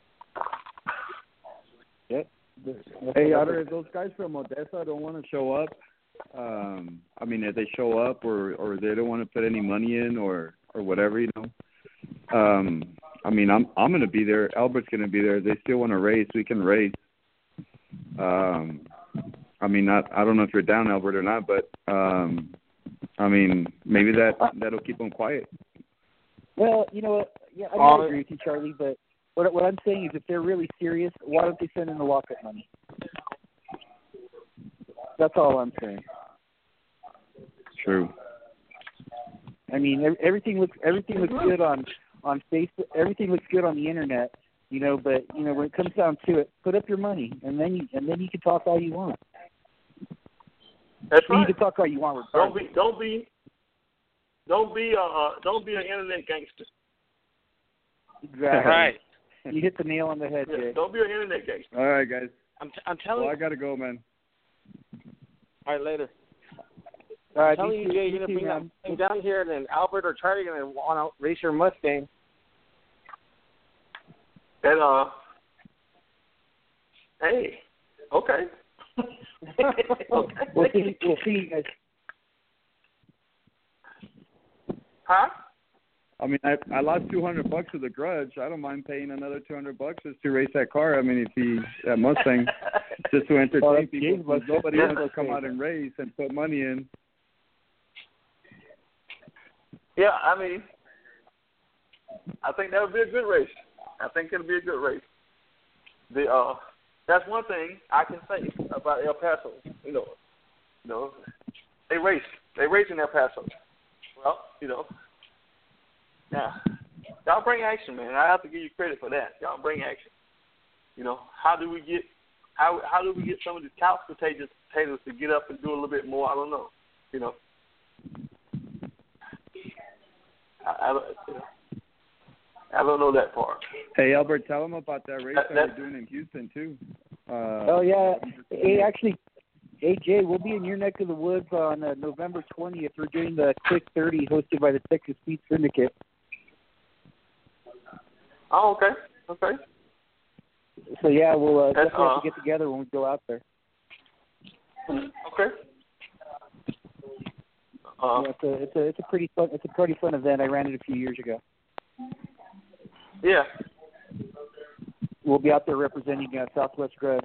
Yep. Hey, Otter, if those guys from Odessa don't want to show up, um, I mean, if they show up or or they don't want to put any money in or or whatever, you know, um, I mean, I'm I'm gonna be there. Albert's gonna be there. If they still want to race, we can race. Um, I mean, not I don't know if you're down, Albert, or not, but um, I mean, maybe that that'll keep them quiet. Well, you know what? Yeah, I, Oh, I agree with you, Charlie. But what what I'm saying is, if they're really serious, why don't they send in the lockup money? That's all I'm saying. True. I mean, ev- everything looks everything looks good on on Facebook. Everything looks good on the internet, you know. But you know, when it comes down to it, put up your money, and then you and then you can talk all you want. That's I mean, right. You can talk all you want. Don't be, don't be, don't be, uh, uh, don't be an internet gangster. Exactly. Right. You hit the nail on the head, Yeah, Jay. don't be an internet gangster. All right, guys. I'm, t- I'm telling Well, I you. gotta go, man. All right, later. All right, I'm telling you you, too, Jay, you you're too, going to bring that man. thing down here, and then Albert or Charlie are going to want to race your Mustang. And uh, hey, okay, okay. We'll see. We'll see you guys. Huh? I mean, I I lost two hundred bucks with a grudge. I don't mind paying another two hundred bucks just to race that car. I mean, if he that Mustang, just to entertain Oh, that's people. James' Because nobody Mustang. wants to come out and race and put money in. Yeah, I mean, I think that would be a good race. I think it'll be a good race. The uh, that's one thing I can say about El Paso. You know, you know, they race. They race in El Paso. Well, you know, now y'all bring action, man. I have to give you credit for that. Y'all bring action. You know, how do we get how how do we get some of the couch potatoes potatoes to get up and do a little bit more? I don't know. You know, I, I don't. You know, I don't know that part. Hey, Albert, tell them about that race That- that, that- we're doing in Houston too. Uh, Oh yeah. Hey, actually, hey Jay, we'll be in your neck of the woods on uh, November twentieth. We're doing the Quick thirty hosted by the Texas Speed Syndicate. Oh, okay, okay. So yeah, we'll uh, That's, definitely have uh, to get together when we go out there. Okay. Uh, Yeah, it's a it's a it's a pretty fun it's a pretty fun event. I ran it a few years ago. yeah. We'll be out there representing uh, Southwest Grudge.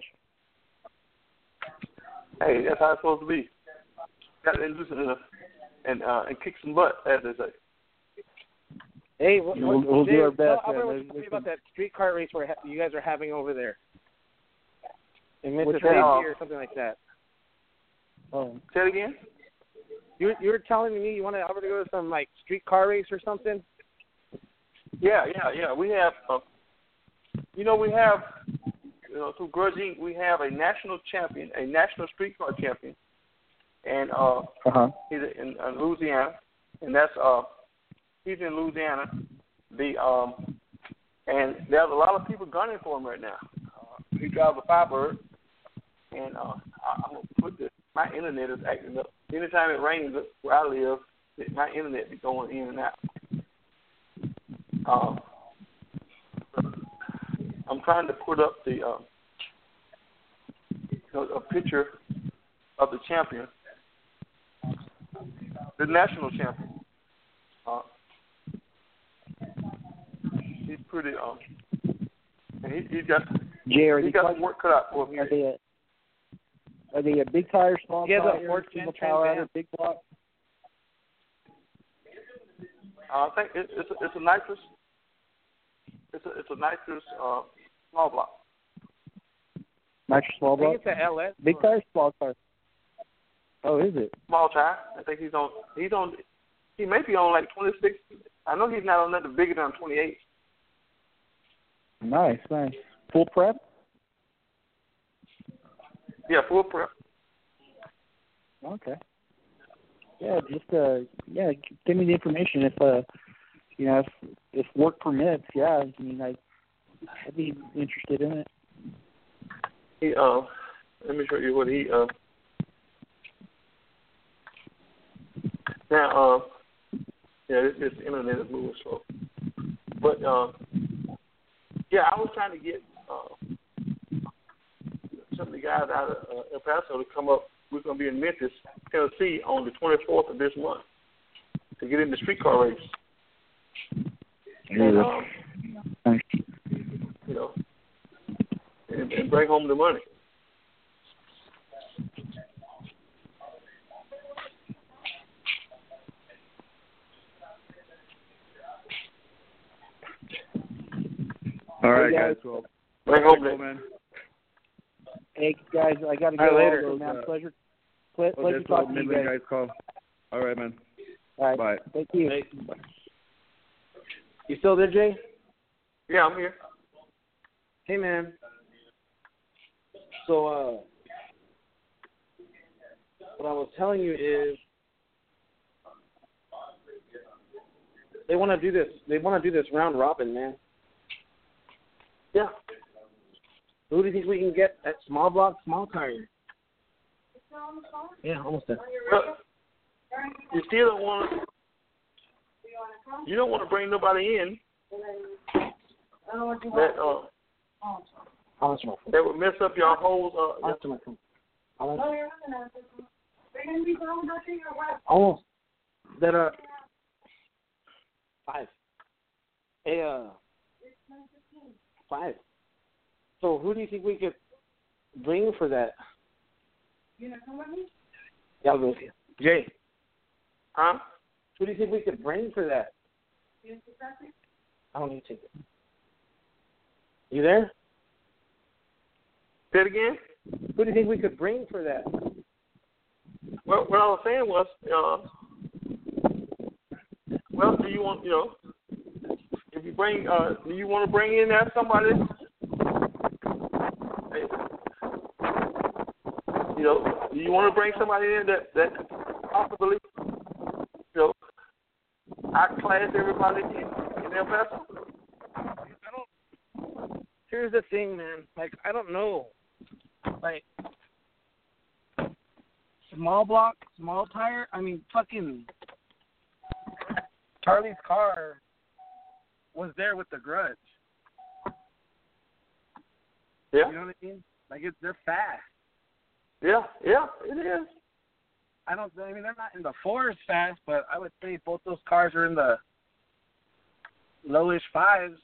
Hey, that's how it's supposed to be. Got to listen to and uh, and kick some butt, as they say. Hey, what, We'll- what, we'll do Jay, our best, Tell man. Albert what There's- you told me there's about that street car race where ha- you guys are having over there in Which Mississippi one? or something like that. Oh, Say it again. You you were telling me you wanted Albert to go to some like street car race or something. Yeah, yeah, yeah. We have, uh, you know, we have, you know, through Grudge Incorporated, we have a national champion, a national street car champion, and uh, uh huh. he's in uh, Louisiana, and that's uh, he's in Louisiana. The um, and there's a lot of people gunning for him right now. Uh, he drives a Firebird, and uh, I, I'm gonna put this. My internet is acting up. Anytime it rains where I live, it, my internet be going in and out. Um, I'm trying to put up the uh, you know, a picture of the champion, the national champion. Uh, he's pretty um, and he he got Jay, are he they got talking- some work cut out for him. Are they a, are they a big tire, small He has a tire, Ford single Trans power, Am. or big block? Uh, I think it, it's a, it's a nitrous. It's a it's a nitrous uh, small block. Nitrous small I think block? it's a L S. Big tire, small tire? Oh, is it? Small tire. I think he's on. He's on. He may be on like twenty-six. I know he's not on nothing bigger than twenty-eight. Nice, nice. Full prep? Yeah, full prep. Okay. yeah, just uh, yeah, give me the information if uh, you know, if if work permits. Yeah, I mean, I I'd be interested in it. He uh, let me show you what he uh. Now uh, yeah, this, this internet is moving slow, but uh, yeah, I was trying to get uh, some of the guys out of uh, El Paso to come up. We're going to be in Memphis, Tennessee on the twenty-fourth of this month to get in the streetcar race. And, um, you know, and, and bring home the money. All right, Hey, guys. guys. Well, Bring home cool, the man. Hey guys, I got to All go right, later. also, man. Uh, Pleasure, ple- Oh, pleasure that's all talking to you Midland guys. guys call. All right, man. All right, Bye. thank you. Hey. You still there, Jay? Yeah, I'm here. Hey, man. So, uh, what I was telling you is they want to do this. They want to do this round robin, man. Yeah. Who do you think we can get at small block, small tire? Yeah, almost there. Well, you still don't want to. You don't want to bring nobody in that uh, How much more? that would mess up your whole. Uh, How much more? How much? Almost. That uh, five. Hey, uh, five. So who do you think we could bring for that? Yeah, I'll go with you. Jay, huh? who do you think we could bring for that? I don't need to take it. You there? Say it again. Who do you think we could bring for that? Well, what I was saying was, uh, well, do you want, you know, if you bring, uh, do you want to bring in there somebody, you know, do you want to bring somebody in that that possibly, you know, outclass everybody in, in El Paso? I don't. Here's the thing, man. Like, I don't know. Like, small block, small tire. I mean, fucking Charlie's car was there with the Grudge. Yeah. You know what I mean? Like, it's, they're fast. Yeah, yeah, it is. I don't. I mean, they're not in the fours fast, but I would say both those cars are in the lowish fives.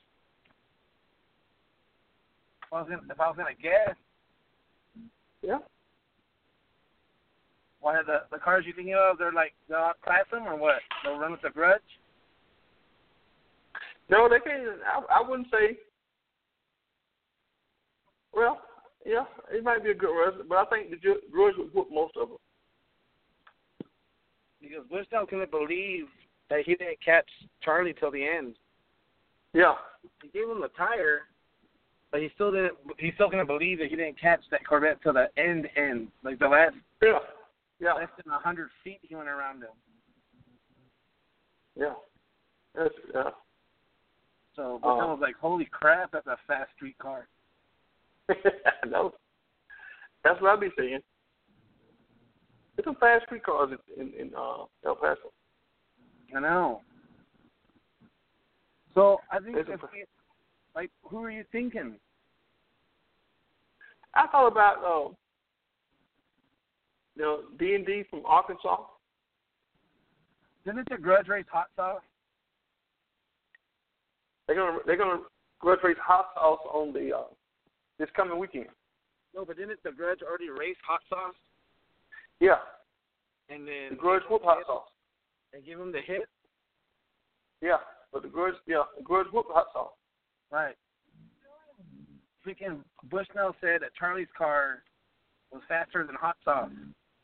If I was gonna, if I was gonna guess, Yeah. one of the the cars you thinking of, they're like they'll outclass them or what? They'll run with the Grudge. No, they can't. I, I wouldn't say. Well, yeah, it might be a good race, but I think the Grudge would whoop most of them. Because Bushnell couldn't believe that he didn't catch Charlie till the end. Yeah. He gave him the tire, but he still didn't. He still couldn't believe that he didn't catch that Corvette till the end end, like the last Yeah. Yeah. less than a hundred feet he went around him. Yeah. That's, yeah. So Bushnell Uh, was like, "Holy crap, that's a fast street car." no, that's what I'd be saying. There's some fast street cars in, in, in uh, El Paso. I know. So I think There's if a- we, like, who are you thinking? I thought about, uh, you know, D and D from Arkansas. Didn't the Grudge race hot sauce? They're gonna they're gonna grudge race hot sauce on the uh, this coming weekend. No, but didn't the Grudge already race hot sauce? Yeah, And then the grudge whoop hot sauce. They give him the hit. Yeah, but the grudge yeah the grudge whoop hot sauce. Right. Freaking Bushnell said that Charlie's car was faster than hot sauce.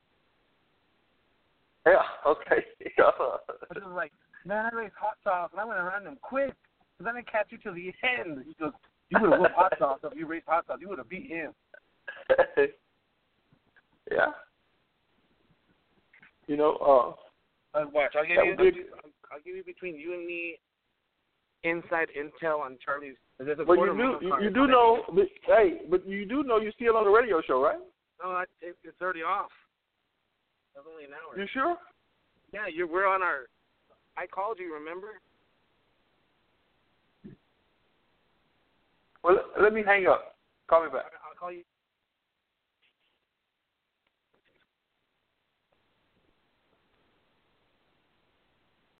Yeah. Okay. Yeah. But it was like, man, I raced hot sauce and I went around him quick, because I didn't catch you till the end. He goes, you would have whooped hot sauce if you raced hot sauce. You would have beat him. Yeah. You know, uh, Uh, watch, I'll give That you. would be- I'll, I'll give you between you and me inside intel on Charlie's. There's a But quarter you do, mile you, car. you do know, but, hey, but you do know you're still on the radio show, right? No, I, it, it's already off. That's only an hour. You sure? Yeah, you're. We're on our. I called you. Remember? Well, let me hang up. Call me back. I'll call you.